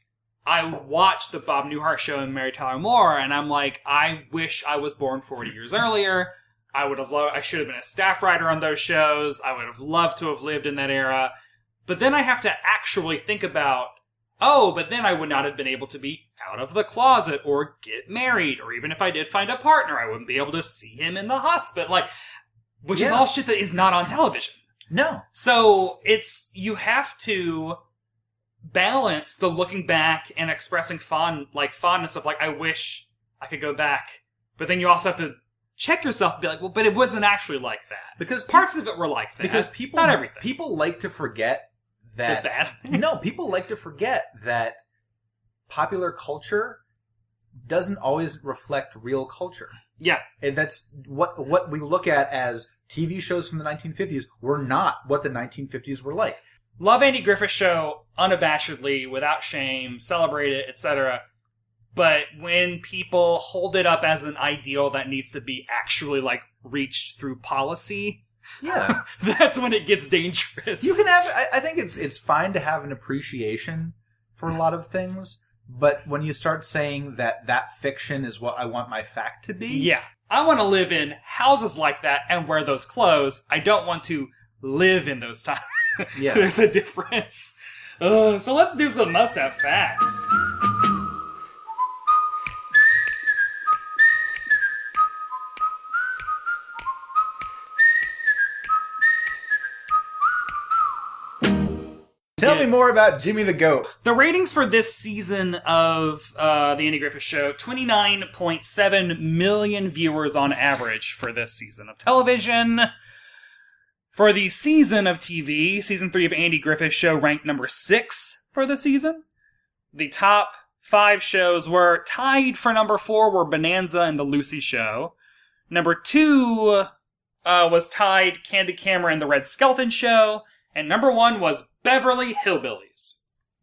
I watched the Bob Newhart show and Mary Tyler Moore, and I'm like, I wish I was born forty years earlier. I would have loved, I should have been a staff writer on those shows. I would have loved to have lived in that era. But then I have to actually think about oh, but then I would not have been able to be out of the closet or get married, or even if I did find a partner, I wouldn't be able to see him in the hospital. Like, which yeah. is all shit that is not on television. No. So it's, you have to balance the looking back and expressing fond, like fondness of like, I wish I could go back. But then you also have to check yourself and be like, well, but it wasn't actually like that. Because parts of it were like that. Because people, not everything. People like to forget that. The bad things. No, people like to forget that popular culture doesn't always reflect real culture. Yeah. And that's what what we look at as T V shows from the nineteen fifties were not what the nineteen fifties were like. Love Andy Griffith Show unabashedly, without shame, celebrate it, et cetera. But when people hold it up as an ideal that needs to be actually, like, reached through policy, yeah, that's when it gets dangerous. You can have, I, I think it's it's fine to have an appreciation for a lot of things, but when you start saying that that fiction is what I want my fact to be... Yeah. I want to live in houses like that and wear those clothes. I don't want to live in those times. Yeah. There's a difference. Uh, so let's do some must-have facts. Tell me more about Jimmy the Goat. The ratings for this season of uh, The Andy Griffith Show, twenty-nine point seven million viewers on average for this season of television. For the season of T V, season three of Andy Griffith Show ranked number six for the season. The top five shows were tied for number four were Bonanza and The Lucy Show. Number two uh, was tied Candid Camera and The Red Skelton Show. And number one was Beverly Hillbillies.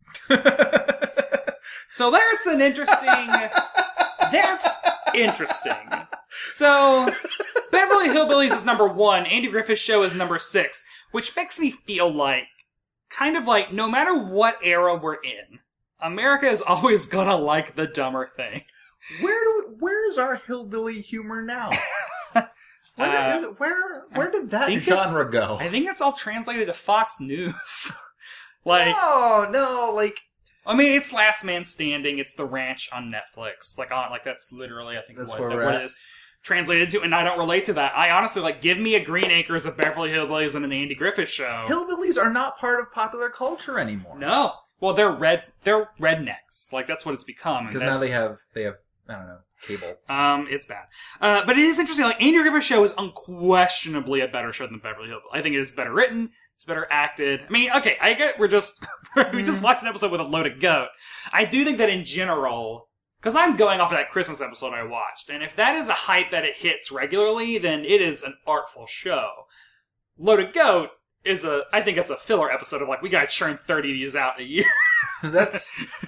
So that's an interesting... That's interesting. So, Beverly Hillbillies is number one, Andy Griffith's Show is number six, which makes me feel like, kind of like, no matter what era we're in, America is always gonna like the dumber thing. Where do we, where is our hillbilly humor now? Where, Uh, is, where where did that think genre it's- go? I think it's all translated to Fox News. Like, no, no, like I mean, it's Last Man Standing. It's The Ranch on Netflix. Like, on like that's literally, I think, That's what, where that, we're what at. it is translated to. And I don't relate to that. I honestly like give me a Green Acres, a Beverly Hillbillies, and an Andy Griffith Show. hillbillies are not part of popular culture anymore. No, well, they're red. They're rednecks. Like that's what it's become. and Because now that's- they have they have I don't know cable. Um, it's bad. Uh, but it is interesting. Like, Andy Griffith's Show is unquestionably a better show than Beverly Hillbillies. I think it is better written. It's better acted. I mean, okay, I get we're just we just watched an episode with a loaded goat. I do think that in general, because I'm going off of that Christmas episode I watched, and if that is a hype that it hits regularly, then it is an artful show. Loaded Goat is a, I think it's a filler episode of like, we gotta churn thirty of these out a year. That's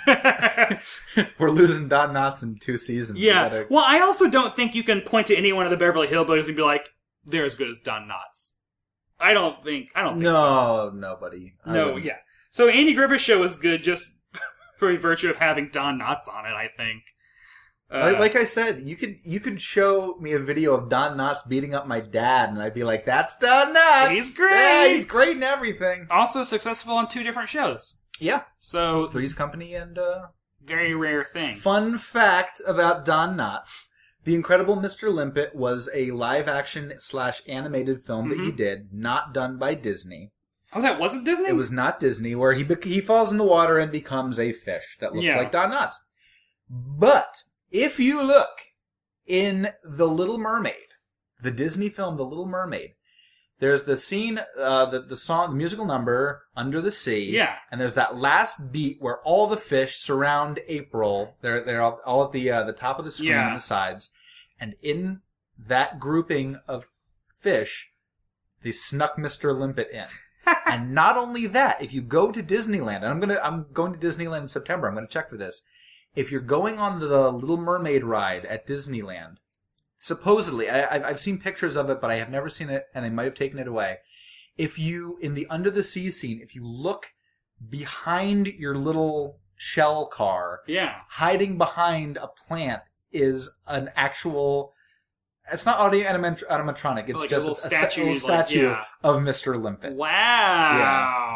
we're losing Don Knotts in two seasons. We Yeah. gotta- Well, I also don't think you can point to any one of the Beverly Hillbillies and be like, they're as good as Don Knotts. I don't think, I don't think so. no, nobody. I No, wouldn't. yeah. So Andy Griffith's Show is good just for virtue of having Don Knotts on it, I think. Uh, Like, like I said, you could you could show me a video of Don Knotts beating up my dad, and I'd be like, "That's Don Knotts. He's great. Yeah, he's great and everything." also successful on two different shows. Yeah, So, Three's Company and uh, very rare thing. fun fact about Don Knotts: The Incredible Mister Limpet was a live-action slash animated film that he Mhm. did, not done by Disney. Oh, that wasn't Disney? It was not Disney, where he bec- he falls in the water and becomes a fish that looks Yeah. like Don Knotts. But if you look in The Little Mermaid, the Disney film The Little Mermaid, there's the scene, uh, the the song, the musical number Under the Sea. Yeah. And there's that last beat where all the fish surround April. They're they're all, all at the uh, the top of the screen Yeah. on the sides, and in that grouping of fish, they snuck Mister Limpet in. And not only that, if you go to Disneyland, and I'm gonna I'm going to Disneyland in September. I'm gonna check for this. If you're going on the Little Mermaid ride at Disneyland, supposedly, I, I've I've seen pictures of it, but I have never seen it, and they might have taken it away. If you, in the Under the Sea scene, if you look behind your little shell car, Yeah. hiding behind a plant is an actual. It's not audio animat- animatronic. It's Like a just little a, statue, little like, statue yeah. of Mister Limpet. Wow.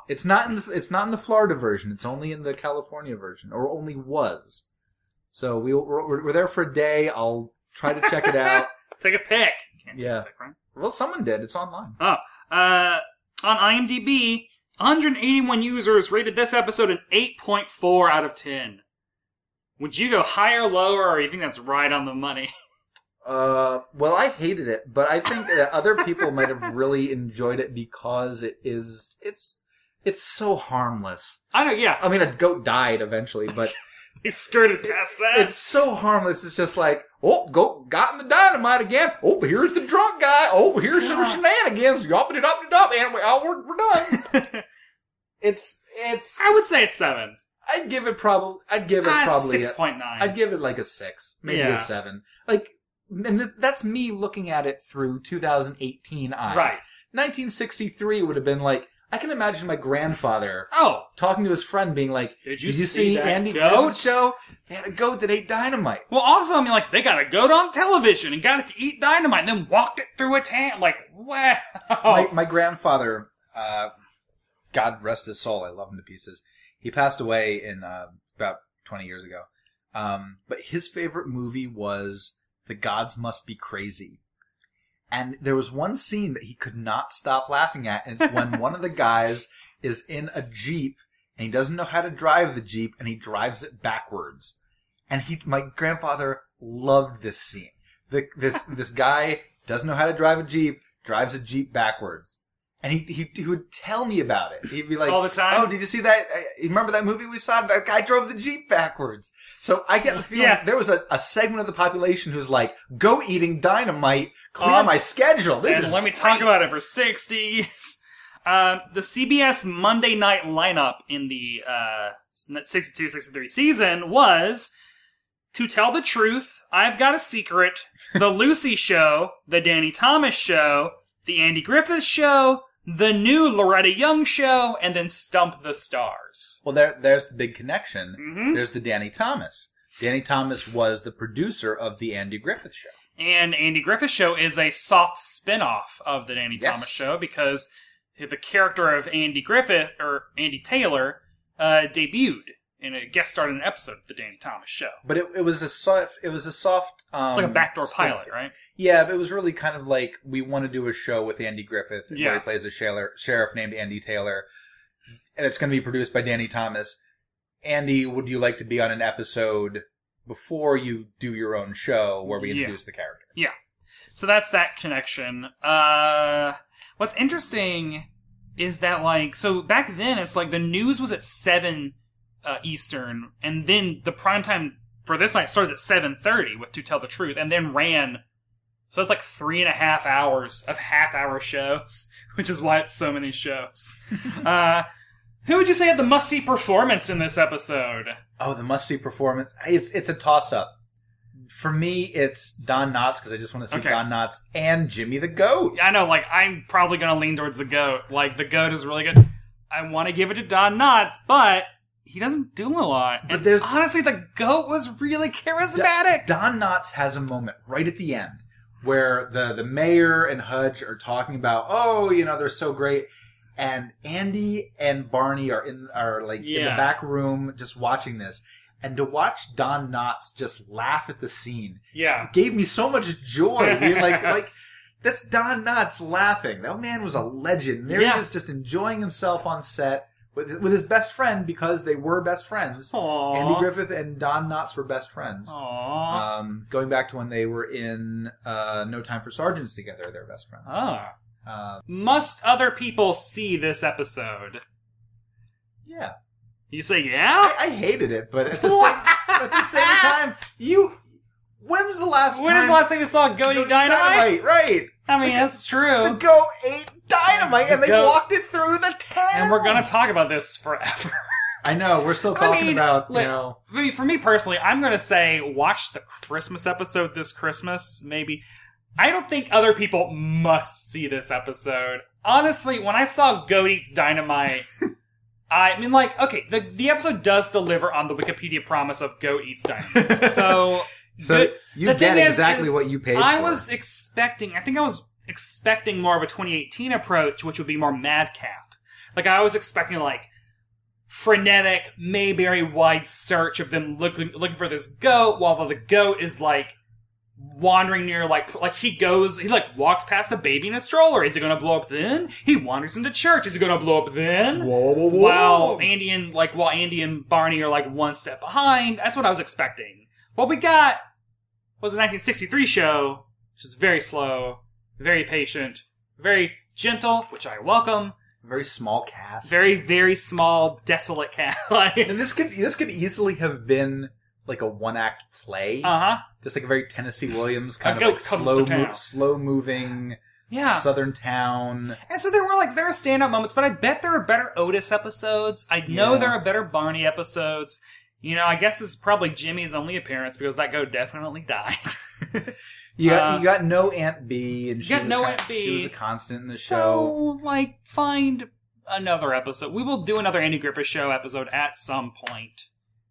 It's not in the it's not in the Florida version. It's only in the California version, or only was. So we we're, we're there for a day. I'll try to check it out. Take a pic. Can't Yeah. take a pic, right? Well, someone did. It's online. Oh, uh, on IMDb, one hundred eighty-one users rated this episode an eight point four out of ten. Would you go higher, lower, or you think that's right on the money? Uh, well, I hated it, but I think that other people might have really enjoyed it because it is it's it's so harmless. I know, yeah. I mean, a goat died eventually, but He skirted past that. it's so harmless. It's just like, oh, goat got in the dynamite again. Oh, here's the drunk guy. Oh, here's some shenanigans. Yoppity doppity dop, and we, oh, we're, we're done. it's it's. I would say a seven. I'd give it probably. I'd give it Ah, probably six point nine. I'd give it like a six, maybe Yeah. a seven. Like, and th- that's me looking at it through two thousand eighteen eyes. Right. nineteen sixty-three would have been like, I can imagine my grandfather Oh, talking to his friend being like, Did you you see see that Andy goat? Griffith show? They had a goat that ate dynamite. well, also, I mean, like, they got a goat on television and got it to eat dynamite and then walked it through a tan. Like, wow. My, my grandfather, uh, God rest his soul, I love him to pieces. He passed away in uh, about twenty years ago. Um, but his favorite movie was The Gods Must Be Crazy. And there was one scene that he could not stop laughing at, and it's when one of the guys is in a Jeep, and he doesn't know how to drive the Jeep, and he drives it backwards. And he, my grandfather loved this scene. The, this this guy doesn't know how to drive a Jeep, drives a Jeep backwards. And he, he he would tell me about it. He'd be like, All the time? "Oh, did you see that? Uh, You remember that movie we saw? That guy drove the Jeep backwards." So I get the feeling Yeah. there was a, a segment of the population who's like, "Go eating dynamite, clear Um, my schedule. This and is let me great." talk about it for sixty years. Um, the C B S Monday night lineup in the uh, sixty-two sixty-three season was To Tell the Truth, I've Got a Secret, The Lucy Show, The Danny Thomas Show, The Andy Griffith Show, The New Loretta Young Show, and then Stump the Stars. Well, there there's the big connection. Mhm. There's the Danny Thomas. Danny Thomas was the producer of the Andy Griffith Show. And Andy Griffith Show is a soft spin-off of the Danny Yes. Thomas Show because the character of Andy Griffith, or Andy Taylor, uh, debuted in a guest starred in an episode of the Danny Thomas Show. But it, it was a soft. It was a soft. Um, It's like a backdoor spin- pilot, right? Yeah, but it was really kind of like, we want to do a show with Andy Griffith Yeah. where he plays a sheriff, sheriff named Andy Taylor, and it's going to be produced by Danny Thomas. Andy, would you like to be on an episode before you do your own show where we Yeah. introduce the character? Yeah. So that's that connection. Uh, what's interesting is that, like, so back then it's like the news was at seven uh, Eastern, and then the primetime for this night started at seven thirty with To Tell the Truth, and then ran. So it's like three and a half hours of half-hour shows, which is why it's so many shows. uh, who would you say had the must-see performance in this episode? Oh, the must-see performance. It's it's a toss-up. For me, it's Don Knotts, because I just want to see Okay. Don Knotts and Jimmy the Goat. I know, like, I'm probably going to lean towards the GOAT. Like, the GOAT is really good. I want to give it to Don Knotts, but he doesn't do a lot. But and there's- honestly, the GOAT was really charismatic. Don Knotts has a moment right at the end where the, the mayor and Hudge are talking about, oh, you know, they're so great. And Andy and Barney are in are like in Yeah. the back room just watching this. And to watch Don Knotts just laugh at the scene Yeah. gave me so much joy. Being like, like that's Don Knotts laughing. That man was a legend. There Yeah. he is, just enjoying himself on set with with his best friend, because they were best friends. Aww. Andy Griffith and Don Knotts were best friends. Aww. Um, going back to when they were in uh, No Time for Sergeants together, they're best friends. Ah. Uh, Must other people see this episode? yeah, You say yeah? I, I hated it, but at the same at the same time, you. When's the last When time? is the last time you saw Goat Goat Eat Dynamite? Right. I mean, The- that's true. The goat ate dynamite, and they goat- walked it through the town. and we're going to talk about this forever. I know we're still I talking mean, about like, you know. I mean, for me personally, I'm going to say watch the Christmas episode this Christmas, maybe. I don't think other people must see this episode. Honestly, when I saw Goat Eats Dynamite, I mean, like, okay, the, the episode does deliver on the Wikipedia promise of Goat Eats Dynamite. So, So the- you the get thing is- exactly is what you paid I for. was expecting, I think I was expecting more of a twenty eighteen approach, which would be more madcap. Like, I was expecting, like, frenetic, Mayberry-wide search of them looking looking for this goat, while the goat is, like, wandering near, like, like he goes, he, like, walks past a baby in a stroller. Is it going to blow up then? He wanders into church. Is it going to blow up then? Whoa, whoa, whoa. While Andy and, like, while Andy and Barney are, like, one step behind. That's what I was expecting. What we got was a nineteen sixty-three show, which is very slow, very patient, very gentle, which I welcome. Very small cast. Very, very small, desolate cast. Like, and this could this could easily have been like a one act play. Uh huh. Just like a very Tennessee Williams kind A of goat like comes slow, to town. mo- slow moving, Yeah. southern town. And so there were like there were standout moments, but I bet there are better Otis episodes. I know Yeah. there are better Barney episodes. You know, I guess this is probably Jimmy's only appearance because that goat definitely died. You got, Uh, you got no Aunt B, and she got was no kind- Aunt B. She was a constant in the So, show. like, find another episode. We will do another Andy Griffith Show episode at some point.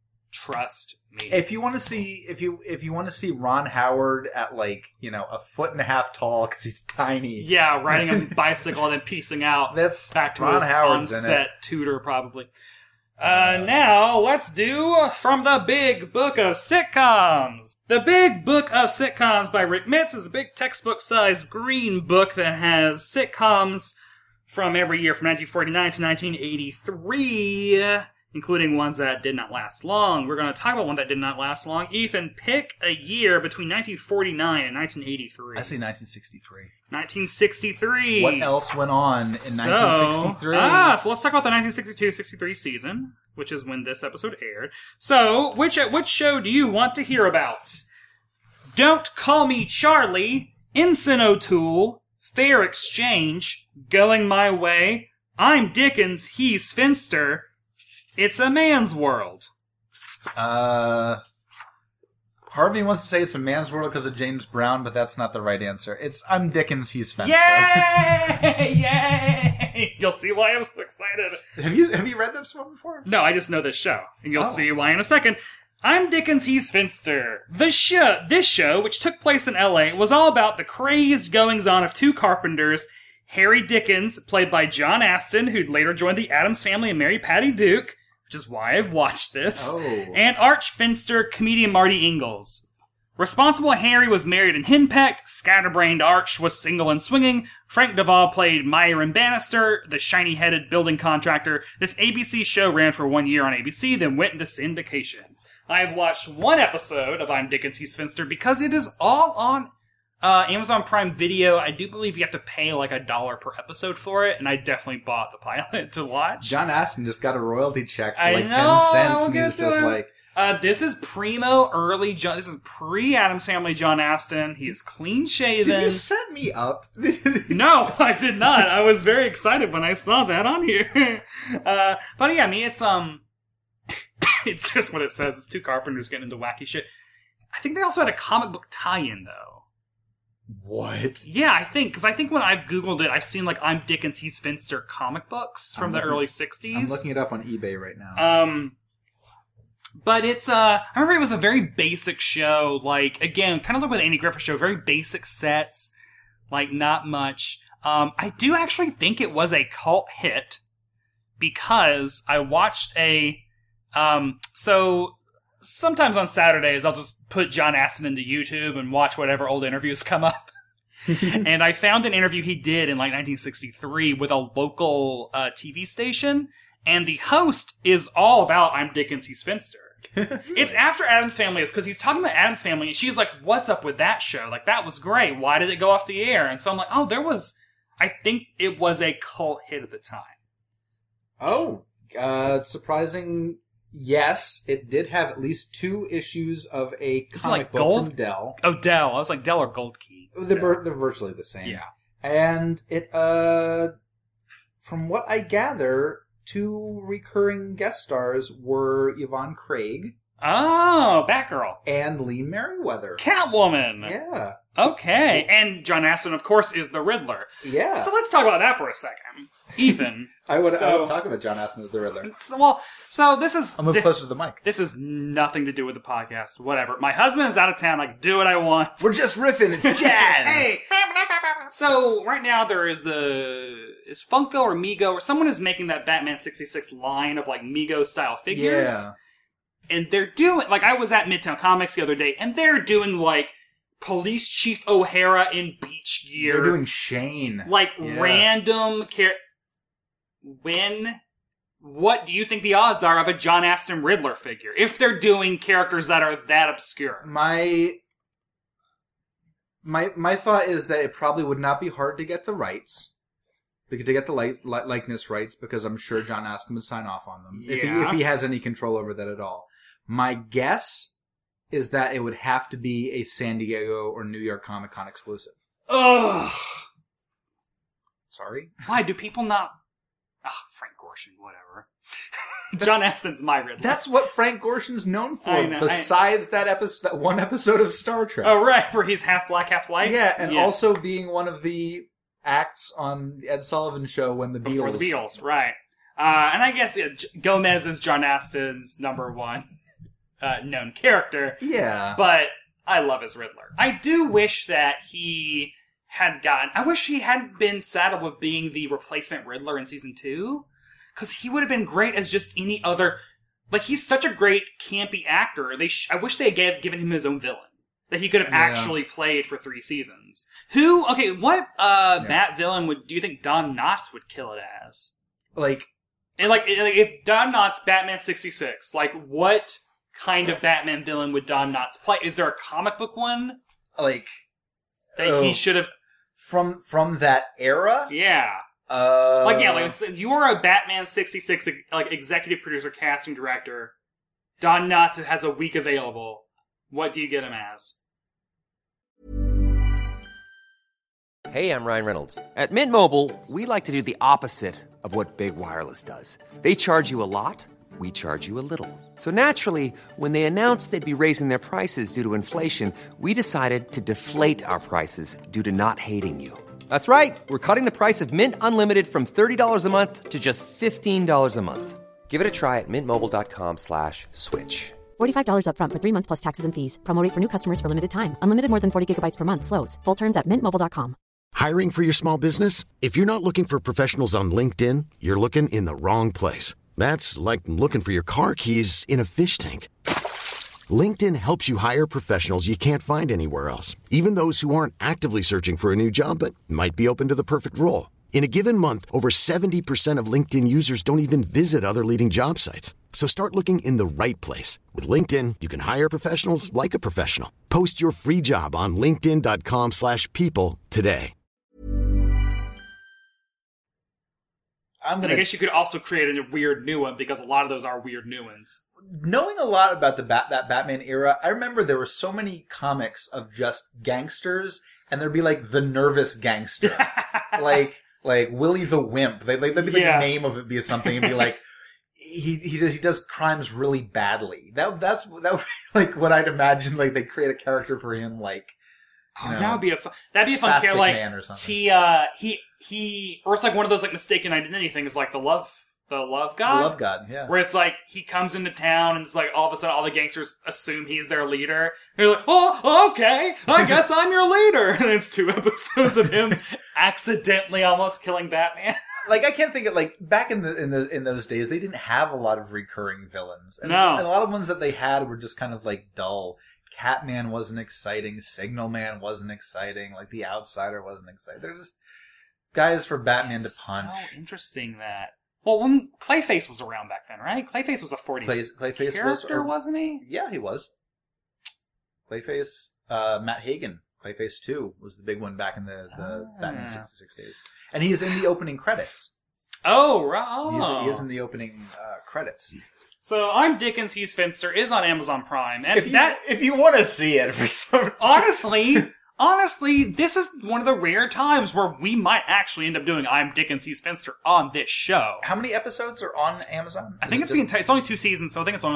Trust me. If you want to see, if you if you want to see Ron Howard at like you know a foot and a half tall because he's tiny, Yeah, riding a bicycle and then piecing out that's back to Ron his Howard's in on-set it. tutor, probably. Uh, now, let's do From the Big Book of Sitcoms. The Big Book of Sitcoms by Rick Mitz is a big textbook-sized green book that has sitcoms from every year from nineteen forty-nine to nineteen eighty-three, including ones that did not last long. We're going to talk about one that did not last long. Ethan, pick a year between nineteen forty-nine and nineteen eighty-three. I say nineteen sixty-three. nineteen sixty-three. What else went on in So- nineteen sixty-three? Ah, so let's talk about the nineteen sixty-two sixty-three season, which is when this episode aired. So, which which show do you want to hear about? Don't Call Me Charlie, Ensign O'Toole, Fair Exchange, Going My Way, I'm Dickens, He's Finster, It's a Man's World. Uh, Harvey wants to say it's a man's world because of James Brown, but that's not the right answer. It's I'm Dickens, he's Fenster. Yay! Yay! You'll see why I'm so excited. have you have you read this one before? No, I just know this show, and you'll Oh. see why in a second. I'm Dickens, he's Finster. The show, this show, which took place in L A, was all about the crazed goings-on of two carpenters, Harry Dickens, played by John Astin, who'd later joined the Addams Family and marry Patty Duke, which is why I've watched this, Oh. and Arch Finster comedian Marty Ingalls. Responsible Harry was married and henpecked, scatterbrained Arch was single and swinging, Frank Duvall played Myron Bannister, the shiny-headed building contractor. This A B C show ran for one year on A B C, then went into syndication. I have watched one episode of I'm Dickens, He's Finster because it is all on uh, Amazon Prime Video. I do believe you have to pay like a dollar per episode for it, and I definitely bought the pilot to watch. John Astin just got a royalty check for I like know, ten cents, I'll and get he's to just it. like, Uh, this is primo early John. This is pre-Addams Family John Astin. He is clean shaven. "Did you set me up?" No, I did not. I was very excited when I saw that on here. Uh, but yeah, I mean, it's, um, it's just what it says. It's two carpenters getting into wacky shit. I think they also had a comic book tie-in, though. What? Yeah, I think, because I think when I've Googled it, I've seen, like, I'm Dickens, He's Finster comic books from I'm the looking- early sixties. I'm looking it up on eBay right now. Um, but it's, uh, I remember it was a very basic show, like, again, kind of like with the Andy Griffith Show, very basic sets, like, not much. Um, I do actually think it was a cult hit, because I watched a, um, so, sometimes on Saturdays, I'll just put John Astin into YouTube and watch whatever old interviews come up. And I found an interview he did in, like, nineteen sixty-three with a local, uh, T V station, and the host is all about I'm Dickens, He's Finster. It's after Addams Family is because he's talking about Addams Family, and she's like, "What's up with that show? Like, that was great. Why did it go off the air?" And so I'm like, "Oh, there was." I think it was a cult hit at the time. Oh, uh, surprising. Yes, it did have at least two issues of a Is it comic like book Gold? from Dell. Oh, Dell. I was like Dell or Gold Key. They're, vir- they're virtually the same. Yeah. And it, uh, from what I gather, two recurring guest stars were Yvonne Craig, Oh, Batgirl. And Lee Merriweather. Catwoman. Yeah. Okay. And John Astin, of course, is the Riddler. Yeah. So let's talk about that for a second. Ethan. I would, so, I would talk about John Astin as the Riddler. So, well, so this is... I'll move di- closer to the mic. This has nothing to do with the podcast. Whatever. My husband is out of town. I can do what I want. We're just riffing. It's jazz. Hey! So, right now there is the... Is Funko or Mego, or someone is making that Batman sixty-six line of, like, Mego-style figures. Yeah. And they're doing... Like, I was at Midtown Comics the other day, and they're doing, like, Police Chief O'Hara in beach gear. They're doing Shane. Like, Yeah. random... Char- when... What do you think the odds are of a John Astin Riddler figure? If they're doing characters that are that obscure. My... My my thought is that it probably would not be hard to get the rights. To get the li- li- likeness rights, because I'm sure John Astin would sign off on them. If, he, Yeah. if he has any control over that at all. My guess is that it would have to be a San Diego or New York Comic Con exclusive. Ugh. Sorry? Why do people not... Ugh, Frank Gorshin, whatever. John Astin's my Riddler. That's what Frank Gorshin's known for, I know, besides that episode, that one episode of Star Trek. Oh, right, where he's half black, half white? Yeah, and also being one of the acts on Ed Sullivan show when the Beatles... Before the Beatles, right. Uh, and I guess yeah, J- Gomez is John Astin's number one uh, known character. Yeah. But I love his Riddler. I do wish that he had gotten... I wish he hadn't been saddled with being the replacement Riddler in season two. Because he would have been great as just any other... Like, he's such a great campy actor. They sh- I wish they had given him his own villain. That he could have Yeah. actually played for three seasons. Who... Okay, what uh, Yeah. Bat villain would do you think Don Knotts would kill it as? Like... And like, like, if Don Knotts Batman sixty-six, like, what kind of Batman villain would Don Knotts play? Is there a comic book one Like... that oh, he should have... From from that era? Yeah. Uh, Like, yeah, like, so you are a Batman sixty-six, like, executive producer, casting director. Don Knotts has a week available. What do you get him as? Hey, I'm Ryan Reynolds. At Mint Mobile, we like to do the opposite of what Big Wireless does. They charge you a lot, we charge you a little. So naturally, when they announced they'd be raising their prices due to inflation, we decided to deflate our prices due to not hating you. That's right. We're cutting the price of Mint Unlimited from thirty dollars a month to just fifteen dollars a month. Give it a try at mintmobile.com slash switch. forty-five dollars up front for three months plus taxes and fees. Promo rate for new customers for limited time. Unlimited more than forty gigabytes per month. Slows full terms at mint mobile dot com. Hiring for your small business? If you're not looking for professionals on LinkedIn, you're looking in the wrong place. That's like looking for your car keys in a fish tank. LinkedIn helps you hire professionals you can't find anywhere else, even those who aren't actively searching for a new job but might be open to the perfect role. In a given month, over seventy percent of LinkedIn users don't even visit other leading job sites. So start looking in the right place. With LinkedIn, you can hire professionals like a professional. Post your free job on linkedin.com slash people today. I'm And gonna I guess you could also create a weird new one, because a lot of those are weird new ones. knowing a lot about the bat that Batman era. I remember there were so many comics of just gangsters, and there'd be like the nervous gangster, like like Willie the Wimp. They like, that'd be like Yeah. the name of it be something, and be like he he does he does crimes really badly. That that's that would be like what I'd imagine. Like they create a character for him, like. Oh, You know, that would be a fun, that'd be a fun Spastic character. Like Man or something. he, uh, he, he, or it's like one of those like mistaken identity things, like the love, the love The god, Love God, yeah. where it's like he comes into town and it's like all of a sudden all the gangsters assume he's their leader. And you're like, oh, okay, I guess I'm your leader. And it's two episodes of him accidentally almost killing Batman. Like I can't think of like back in the in the in those days they didn't have a lot of recurring villains. And, No. and a lot of ones that they had were just kind of like dull. Catman wasn't exciting. Signal Man wasn't exciting. Like the Outsider wasn't exciting. They're just guys for Batman It's to punch. So interesting that. Well, when Clayface was around back then, right? Clayface was a forties Clay, Clayface character, was, wasn't he? Yeah, he was. Clayface, uh, Matt Hagen, Clayface two was the big one back in the, the Ah. Batman sixty-six days, and he's in the opening credits. Oh, right. He's, he is in the opening uh, credits. So I'm Dickens, He's Finster is on Amazon Prime, and If you, that if you want to see it for some honestly, honestly, this is one of the rare times where we might actually end up doing I'm Dickens, He's Finster on this show. How many episodes are on Amazon? I think it's the entire. It's only two seasons, so I think it's only like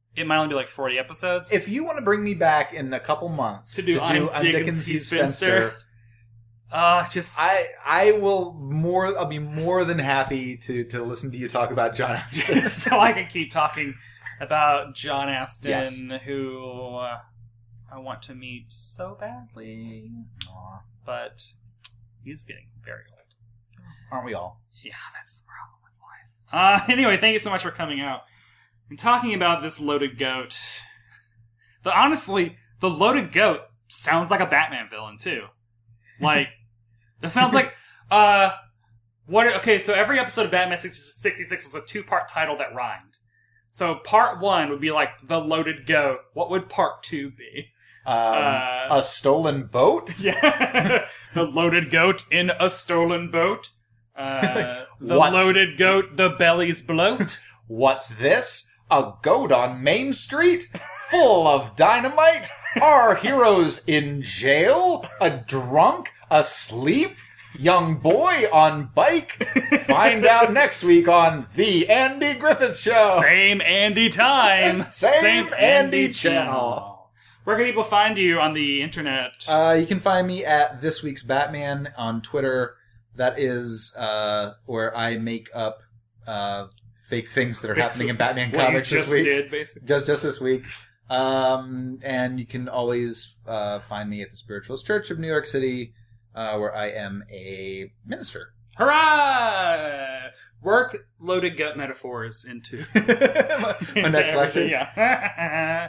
it might only be like forty episodes. If you want to bring me back in a couple months to do, to I'm, do I'm Dick Dick and Steve Steve Spencer, uh, just I I will more. I'll be more than happy to to listen to you talk about John Ashton. so I can keep talking about John Aston, Yes. who uh, I want to meet so badly, Aw. but he's getting very old. Aren't we all? Yeah, that's the problem with life. Uh, anyway, thank you so much for coming out and talking about this loaded goat. The honestly, the loaded goat sounds like a Batman villain too. Like, it sounds like uh, what? Okay, so every episode of Batman sixty-six was a two-part title that rhymed. So part one would be like the loaded goat. What would part two be? Um, Uh, a stolen boat? Yeah, the loaded goat in a stolen boat. Uh, the What's- loaded goat, the belly's bloat. What's this? A goat on Main Street? Full of dynamite? Our heroes in jail? A drunk? Asleep? Young boy on bike? Find out next week on The Andy Griffith Show. Same Andy time. Same Andy channel. Where can people find you on the internet? Uh, you can find me at This Week's Batman on Twitter. That is uh, where I make up uh, fake things that are happening in Batman What you comics just this week. did, basically. Just just this week. Um, and you can always uh, find me at the Spiritualist Church of New York City, uh, where I am a minister. Hurrah! Work loaded gut metaphors into My into next lecture. everything, Yeah.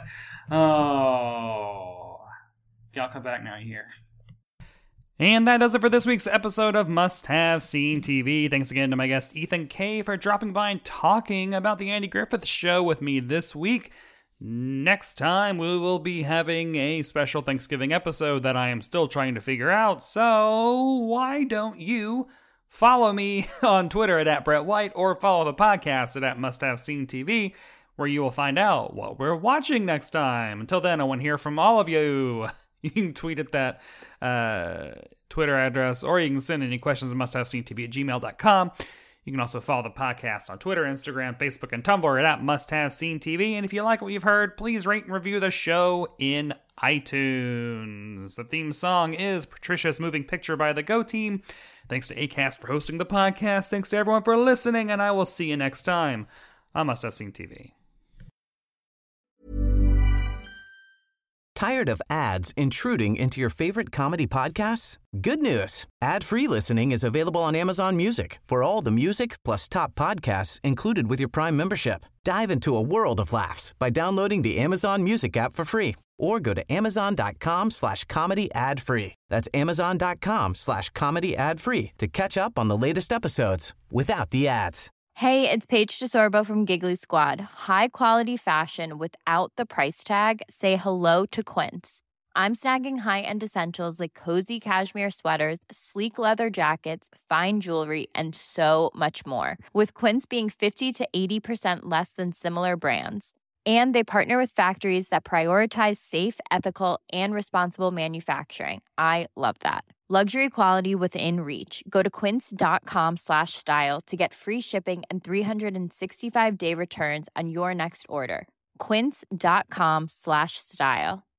Oh, y'all come back now here. And that does it for this week's episode of Must Have Seen T V. Thanks again to my guest Ethan Kay for dropping by and talking about the Andy Griffith Show with me this week. Next time, we will be having a special Thanksgiving episode that I am still trying to figure out, so why don't you follow me on Twitter at, at Brett White or follow the podcast at, at Must Have Seen T V, where you will find out what we're watching next time. Until then, I want to hear from all of you. You can tweet at that uh, Twitter address, or you can send any questions at musthavesceentv at gmail dot com. You can also follow the podcast on Twitter, Instagram, Facebook, and Tumblr at, at Must Have Seen T V. And if you like what you've heard, please rate and review the show in iTunes. The theme song is Patricia's Moving Picture by the Go Team. Thanks to Acast for hosting the podcast. Thanks to everyone for listening, and I will see you next time on Must Have Seen T V. Tired of ads intruding into your favorite comedy podcasts? Good news. Ad-free listening is available on Amazon Music for all the music plus top podcasts included with your Prime membership. Dive into a world of laughs by downloading the Amazon Music app for free or go to amazon.com slash comedy ad free. That's amazon.com slash comedy ad free to catch up on the latest episodes without the ads. Hey, it's Paige DeSorbo from Giggly Squad. High quality fashion without the price tag. Say hello to Quince. I'm snagging high-end essentials like cozy cashmere sweaters, sleek leather jackets, fine jewelry, and so much more. With Quince being fifty to eighty percent less than similar brands. And they partner with factories that prioritize safe, ethical, and responsible manufacturing. I love that. Luxury quality within reach. Go to quince.com slash style to get free shipping and three sixty-five day returns on your next order. Quince.com slash style.